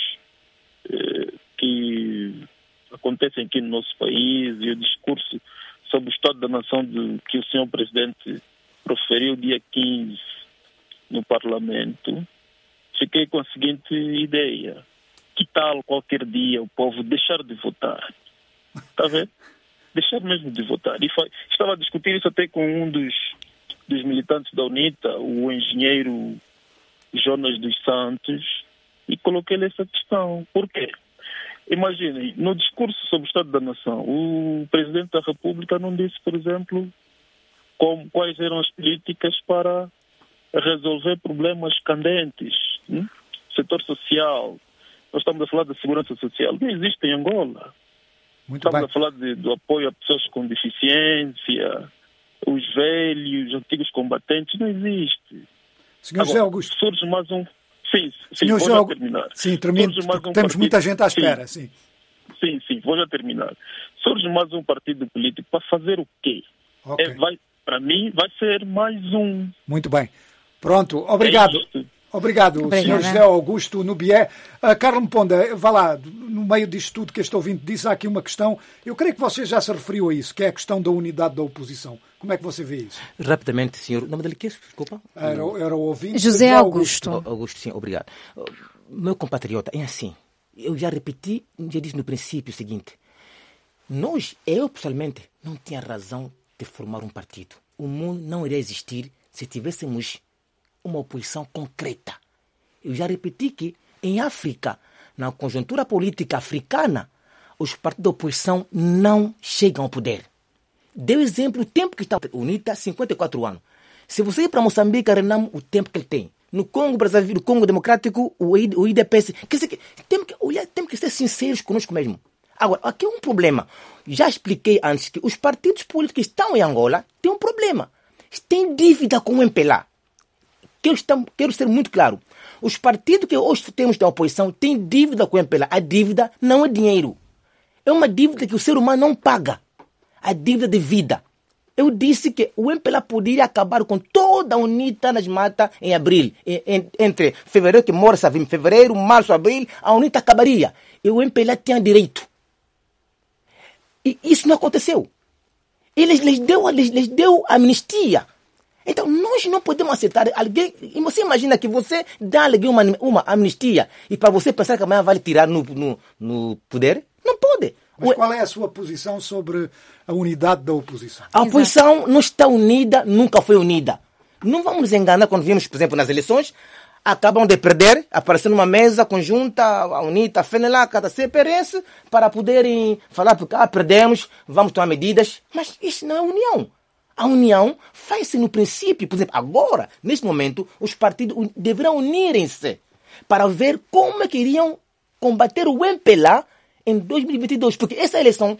que acontecem aqui no nosso país e o discurso sobre o Estado da Nação que o senhor Presidente proferiu dia 15 no Parlamento, fiquei com a seguinte ideia: que tal qualquer dia o povo deixar de votar? Está a ver? Deixar mesmo de votar. E estava a discutir isso até com um dos militantes da UNITA, o engenheiro Jonas dos Santos, e coloquei-lhe essa questão. Por quê? Imaginem, no discurso sobre o Estado da Nação, o Presidente da República não disse, por exemplo, quais eram as políticas para resolver problemas candentes. Setor social. Nós estamos a falar da segurança social. Não existe em Angola. Estamos a falar do apoio a pessoas com deficiência, os velhos, os antigos combatentes. Não existe. Senhor José Augusto. Surge mais um... Sim, senhor vou já terminar. Sim, termine, temos muita gente à espera. Sim, vou já terminar. Surge mais um partido político para fazer o quê? Okay. Para mim, vai ser mais um. Muito bem. Pronto, obrigado. Obrigado, Sr. José Augusto Nubié. Carlos Ponda, vá lá, no meio disto tudo que este ouvinte disse, há aqui uma questão. Eu creio que você já se referiu a isso, que é a questão da unidade da oposição. Como é que você vê isso? Rapidamente, senhor. O nome dele que é? Desculpa. Era o ouvinte. José Augusto. Augusto, sim, obrigado. Meu compatriota, é assim. Eu já repeti, já disse no princípio o seguinte. Eu pessoalmente, não tinha razão de formar um partido. O mundo não iria existir se tivéssemos uma oposição concreta. Eu já repeti que em África, na conjuntura política africana, os partidos da oposição não chegam ao poder. Deu exemplo o tempo que está a UNITA, 54 anos. Se você ir para Moçambique, Renamo, o tempo que ele tem. No Congo Brazzaville, no Congo Democrático, o IDPS. Temos que ser sinceros conosco mesmo. Agora, aqui é um problema. Já expliquei antes que os partidos políticos que estão em Angola têm um problema. Têm dívida com o MPLA. Quero ser muito claro. Os partidos que hoje temos da oposição têm dívida com o MPLA. A dívida não é dinheiro. É uma dívida que o ser humano não paga. A dívida de vida. Eu disse que o MPLA poderia acabar com toda a UNITA nas matas em abril. Entre fevereiro, que morre, sabe, fevereiro, março, abril, a UNITA acabaria. E o MPLA tinha direito. E isso não aconteceu. Eles lhes deu amnistia. Então, nós não podemos aceitar alguém... Você imagina que você dá a alguém uma amnistia e para você pensar que amanhã vai lhe tirar no poder? Não pode. Mas qual é a sua posição sobre a unidade da oposição? A oposição não está unida, nunca foi unida. Não vamos nos enganar quando vimos, por exemplo, nas eleições, acabam de perder, aparecer numa mesa conjunta, a UNITA, a FENELAC, a CPRS, para poderem falar, porque perdemos, vamos tomar medidas. Mas isso não é união. A união faz-se no princípio. Por exemplo, agora, neste momento, os partidos deverão unirem-se para ver como é que iriam combater o MPLA em 2022. Porque essa eleição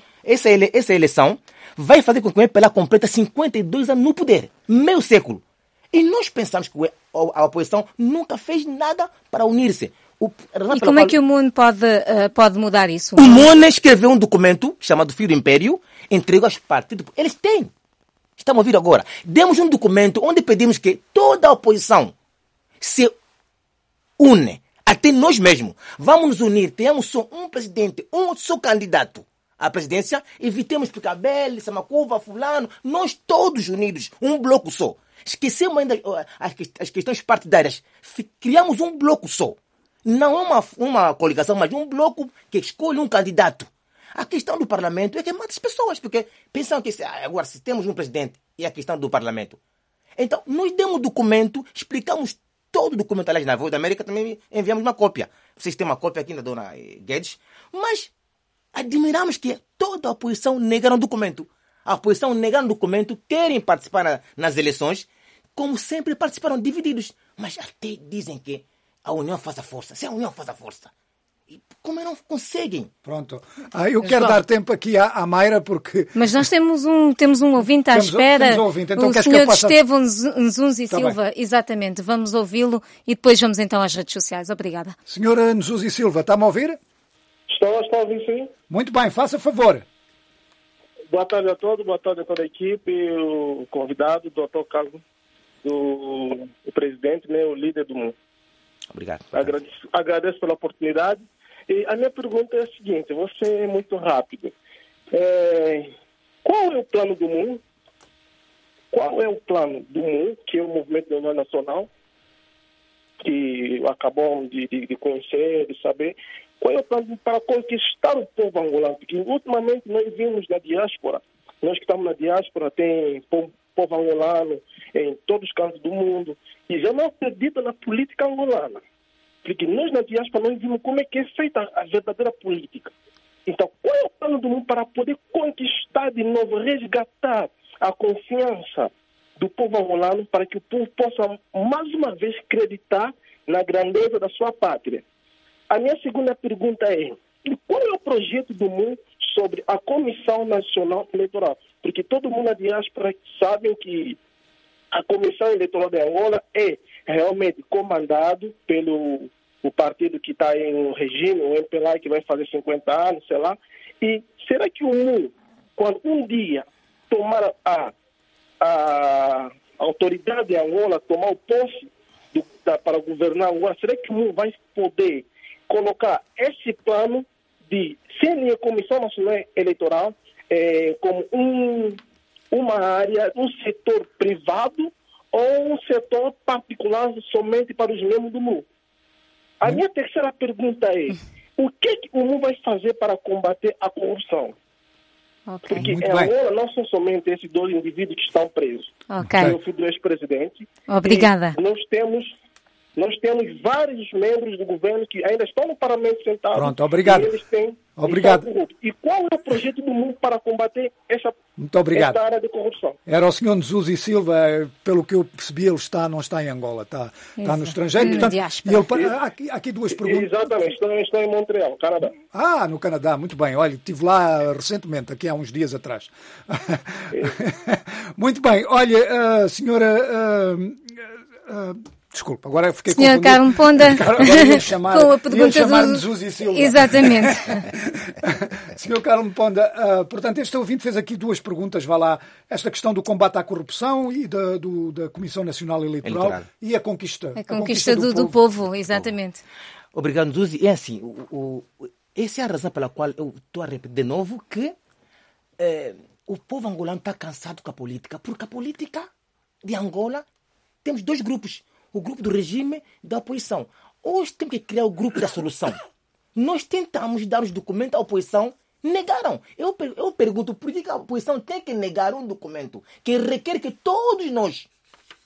vai fazer com que o MPLA complete 52 anos no poder. Meio século. E nós pensamos que a oposição nunca fez nada para unir-se. E como é que o MUN pode mudar isso? O MUN escreveu um documento chamado Fio do Império, entregou aos partidos. Eles têm. Estamos a ouvir agora. Demos um documento onde pedimos que toda a oposição se une. Até nós mesmos. Vamos nos unir. Tenhamos só um presidente, um só candidato à presidência. Evitemos Picabelli, Samacuva, Fulano. Nós todos unidos. Um bloco só. Esquecemos ainda as questões partidárias. Criamos um bloco só. Não é uma coligação, mas um bloco que escolhe um candidato. A questão do parlamento é que mata as pessoas, porque pensam que agora se temos um presidente e a questão do parlamento. Então, nós demos um documento, explicamos todo o documento. Aliás, na Voz da América também enviamos uma cópia. Vocês têm uma cópia aqui da dona Guedes. Mas admiramos que toda a oposição negaram o documento. A oposição negaram o documento, querem participar nas eleições, como sempre participaram divididos. Mas até dizem que a união faz a força. Se a união faz a força, como não conseguem? Pronto. Eu quero dar tempo aqui à Mayra, porque... Mas nós temos um ouvinte à espera. Temos um ouvinte. Então, o senhor Estevão Nzunzi Silva. Exatamente. Vamos ouvi-lo e depois vamos então às redes sociais. Obrigada. Senhora Nzunzi Silva, está-me a ouvir? Estou a ouvir, sim. Muito bem, faça favor. Boa tarde a todos, boa tarde a toda a equipe, o convidado, o doutor Carlos, o presidente, né, o líder do mundo. Obrigado. Agradeço pela oportunidade. E a minha pergunta é a seguinte, vou ser muito rápido. Qual é o plano do mundo? Qual é o plano do mundo, que é o Movimento da União Nacional, que acabamos de conhecer, de saber? Qual é o plano para conquistar o povo angolano? Porque ultimamente nós vimos na diáspora, nós que estamos na diáspora, tem povo angolano em todos os cantos do mundo, e já não acredita na política angolana. Porque nós na diáspora nós vimos como é que é feita a verdadeira política. Então, qual é o plano do mundo para poder conquistar de novo, resgatar a confiança do povo angolano, para que o povo possa mais uma vez acreditar na grandeza da sua pátria? A minha segunda pergunta é, qual é o projeto do mundo sobre a Comissão Nacional Eleitoral? Porque todo mundo na diáspora sabe que a Comissão Eleitoral de Angola é realmente comandado pelo o partido que está em regime, o MPLA, que vai fazer 50 anos, sei lá. E será que o MUN, quando um dia tomar a autoridade de Angola, tomar o posse para governar Angola, será que o MUN vai poder colocar esse plano de ser a Comissão Nacional Eleitoral como uma área, um setor privado ou um setor particular somente para os membros do MUN? A minha terceira pergunta é, o que o MUN vai fazer para combater a corrupção? Okay. Porque em Angola não são somente esses dois indivíduos que estão presos. Okay. Eu fui do ex-presidente. Obrigada. Nós temos vários membros do governo que ainda estão no Parlamento sentados. Pronto, obrigado. E eles têm obrigado. E qual é o projeto do mundo para combater essa área de corrupção? Era o senhor Nzunzi Silva, pelo que eu percebi, ele não está em Angola, está no estrangeiro. Portanto, aqui duas perguntas. Exatamente, estou em Montreal, Canadá. No Canadá, muito bem. Olha, estive lá recentemente, aqui há uns dias atrás. Muito bem, olha, senhora... Desculpa, agora fiquei confundido. Sr. Carlos Ponda, com a pergunta do Nzunzi Silva. Exatamente. Sr. Carlos Ponda, portanto, este ouvinte fez aqui duas perguntas, vá lá, esta questão do combate à corrupção e da Comissão Nacional Eleitoral e a conquista. A conquista do povo, exatamente. Obrigado, Nzunzi. É assim, essa é a razão pela qual eu estou a repetir de novo que o povo angolano está cansado com a política, porque a política de Angola, temos dois grupos. O grupo do regime e da oposição. Hoje temos que criar o grupo da solução. Nós tentamos dar os documentos à oposição, negaram. Eu pergunto, por que a oposição tem que negar um documento que requer que todos nós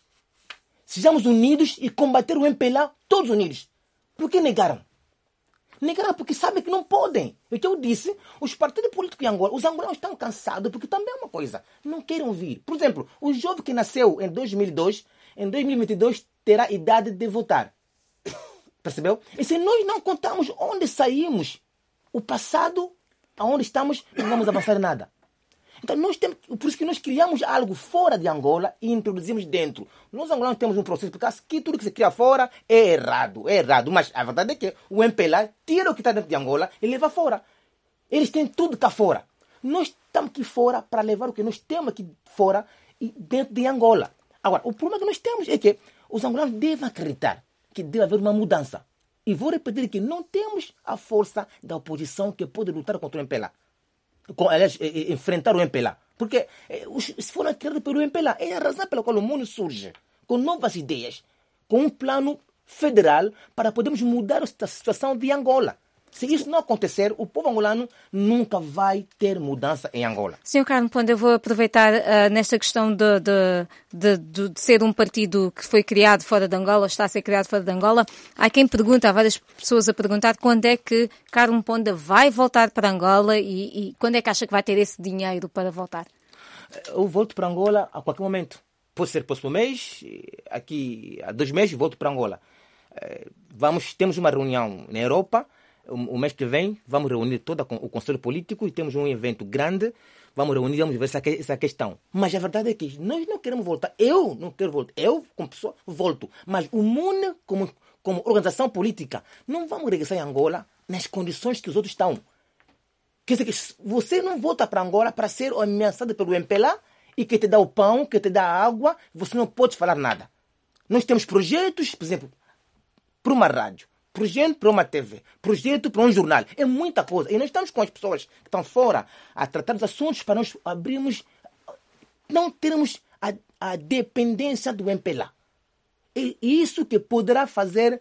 sejamos unidos e combater o MPLA, todos unidos? Por que negaram? Negaram porque sabem que não podem. É o que eu disse, os partidos políticos em Angola, os angolanos estão cansados porque também é uma coisa, não querem ouvir. Por exemplo, o jovem que nasceu em 2002, em 2022 terá idade de votar. Percebeu? E se nós não contamos onde saímos, o passado, aonde estamos, não vamos avançar nada. Então, por isso que nós criamos algo fora de Angola e introduzimos dentro. Nós angolanos temos um processo, porque tudo que se cria fora é errado. Mas a verdade é que o MPLA tira o que está dentro de Angola e leva fora. Eles têm tudo cá fora. Nós estamos aqui fora para levar o que nós temos aqui fora e dentro de Angola. Agora, o problema que nós temos é que os angolanos devem acreditar que deve haver uma mudança. E vou repetir que não temos a força da oposição que pode lutar contra o MPLA. Aliás, enfrentar o MPLA. Porque se foram criados pelo MPLA, é a razão pela qual o mundo surge com novas ideias, com um plano federal para podermos mudar a situação de Angola. Se isso não acontecer, o povo angolano nunca vai ter mudança em Angola. Sr. Carlos Mponda, eu vou aproveitar nesta questão de ser um partido que foi criado fora de Angola, está a ser criado fora de Angola. Há quem pergunta, há várias pessoas a perguntar quando é que Carlos Mponda vai voltar para Angola e quando é que acha que vai ter esse dinheiro para voltar? Eu volto para Angola a qualquer momento. Pode ser próximo mês, aqui a 2 meses volto para Angola. Temos uma reunião na Europa. O mês que vem vamos reunir todo o Conselho Político e temos um evento grande. Vamos reunir, vamos ver essa questão. Mas a verdade é que nós não queremos voltar. Eu não quero voltar. Eu, como pessoa, volto. Mas o MUN, como organização política, não vamos regressar em Angola nas condições que os outros estão. Quer dizer, que você não volta para Angola para ser ameaçado pelo MPLA e que te dá o pão, que te dá a água, você não pode falar nada. Nós temos projetos, por exemplo, para uma rádio. Projeto para uma TV, projeto para um jornal. É muita coisa. E nós estamos com as pessoas que estão fora a tratar dos assuntos para nós abrirmos, não termos a dependência do MPLA. É isso que poderá fazer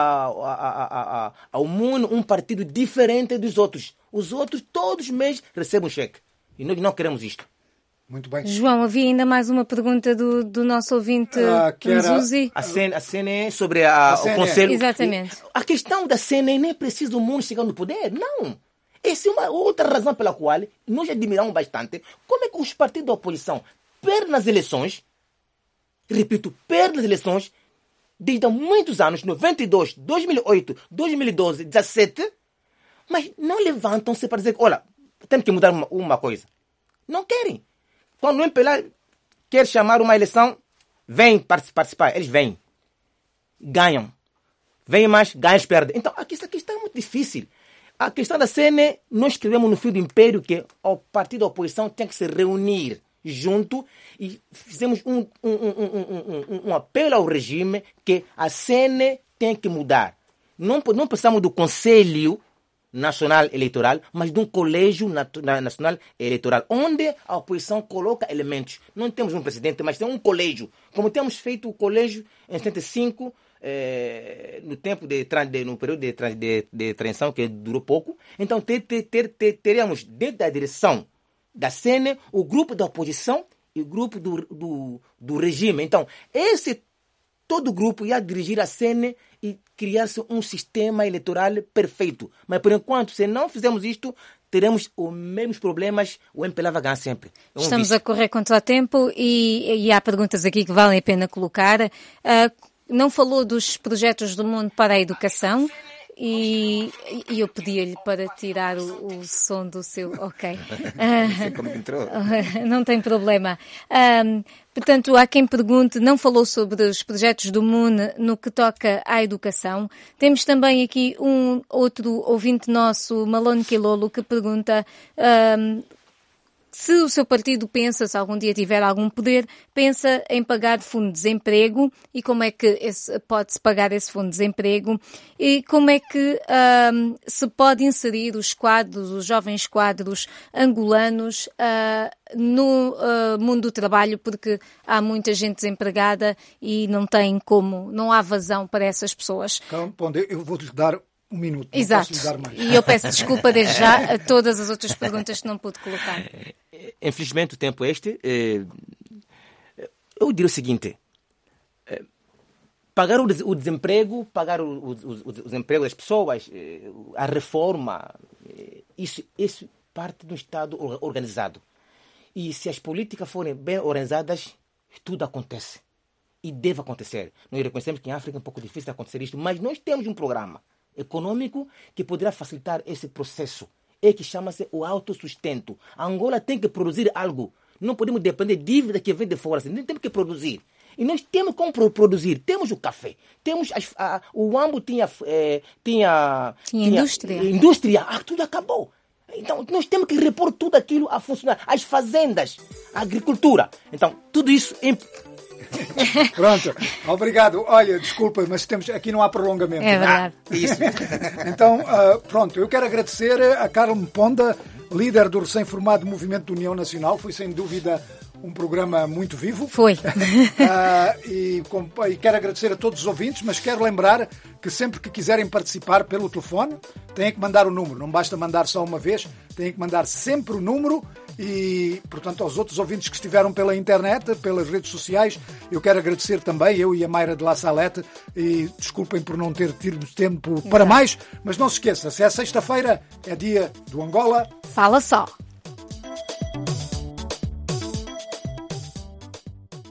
ao mundo um partido diferente dos outros. Os outros, todos os meses, recebem um cheque. E nós não queremos isto. Muito bem. João, havia ainda mais uma pergunta do nosso ouvinte Zuzi. A CNE sobre o Conselho. Exatamente. A questão da CNE nem precisa o mundo chegar no poder, não. Essa é uma outra razão pela qual nós admiramos bastante como é que os partidos da oposição perdem as eleições, repito, perdem as eleições desde há muitos anos, 92, 2008, 2012, 2017, mas não levantam-se para dizer, olha, temos que mudar uma coisa. Não querem. Quando o MPLA quer chamar uma eleição, vem participar. Eles vêm. Ganham. Vêm mais, ganham, perdem. Então, essa questão é muito difícil. A questão da CNE, nós escrevemos no fim do Império que o partido da oposição tem que se reunir junto e fizemos um apelo ao regime que a CNE tem que mudar. Não precisamos do Conselho Nacional Eleitoral, mas de um colégio nacional eleitoral, onde a oposição coloca elementos. Não temos um presidente, mas tem um colégio. Como temos feito o colégio em 75, no período de transição, que durou pouco. Então, teríamos dentro da direção da CNE o grupo da oposição e o grupo do regime. Então, todo o grupo ia dirigir a CNE e criar-se um sistema eleitoral perfeito. Mas, por enquanto, se não fizermos isto, teremos os mesmos problemas, o MPLA vai ganhar sempre. Estamos a correr contra o tempo e há perguntas aqui que valem a pena colocar. Não falou dos projetos do mundo para a educação e eu pedia-lhe para tirar o som do seu... Ok. Não tem problema. Portanto, há quem pergunte, não falou sobre os projetos do MUN no que toca à educação. Temos também aqui um outro ouvinte nosso, Malone Quilolo, que pergunta se o seu partido pensa, se algum dia tiver algum poder, pensa em pagar fundo de desemprego e como é que pode-se pagar esse fundo de desemprego e como é que se pode inserir os jovens quadros angolanos no mundo do trabalho, porque há muita gente desempregada e não há vazão para essas pessoas. Eu vou-lhes dar um minuto. Exato. Não posso lhe dar mais. E eu peço desculpa desde já a todas as outras perguntas que não pude colocar. Infelizmente, o tempo eu diria o seguinte. pagar o desemprego, pagar o desemprego das pessoas, a reforma, isso parte do Estado organizado. E se as políticas forem bem organizadas, tudo acontece. E deve acontecer. Nós reconhecemos que em África é um pouco difícil de acontecer isto, mas nós temos um programa econômico que poderá facilitar esse processo. Que chama-se o autossustento. A Angola tem que produzir algo. Não podemos depender de dívida que vem de fora. Nós temos que produzir. E nós temos como produzir. Temos o café. Temos o Huambo tinha indústria. Tudo acabou. Então, nós temos que repor tudo aquilo a funcionar. As fazendas, a agricultura. Então, tudo isso... Pronto, obrigado. Olha, desculpa, mas aqui não há prolongamento. É verdade. Isso. Então, pronto, eu quero agradecer a Carl Mponda, líder do recém-formado Movimento de União Nacional. Foi, sem dúvida, um programa muito vivo. Foi. E quero agradecer a todos os ouvintes, mas quero lembrar que sempre que quiserem participar pelo telefone, têm que mandar o número. Não basta mandar só uma vez, têm que mandar sempre o número. E, portanto, aos outros ouvintes que estiveram pela internet, pelas redes sociais, eu quero agradecer também, eu e a Mayra de La Salette, e desculpem por não ter tido tempo para mais, mas não se esqueça, se é sexta-feira, é dia do Angola Fala Só.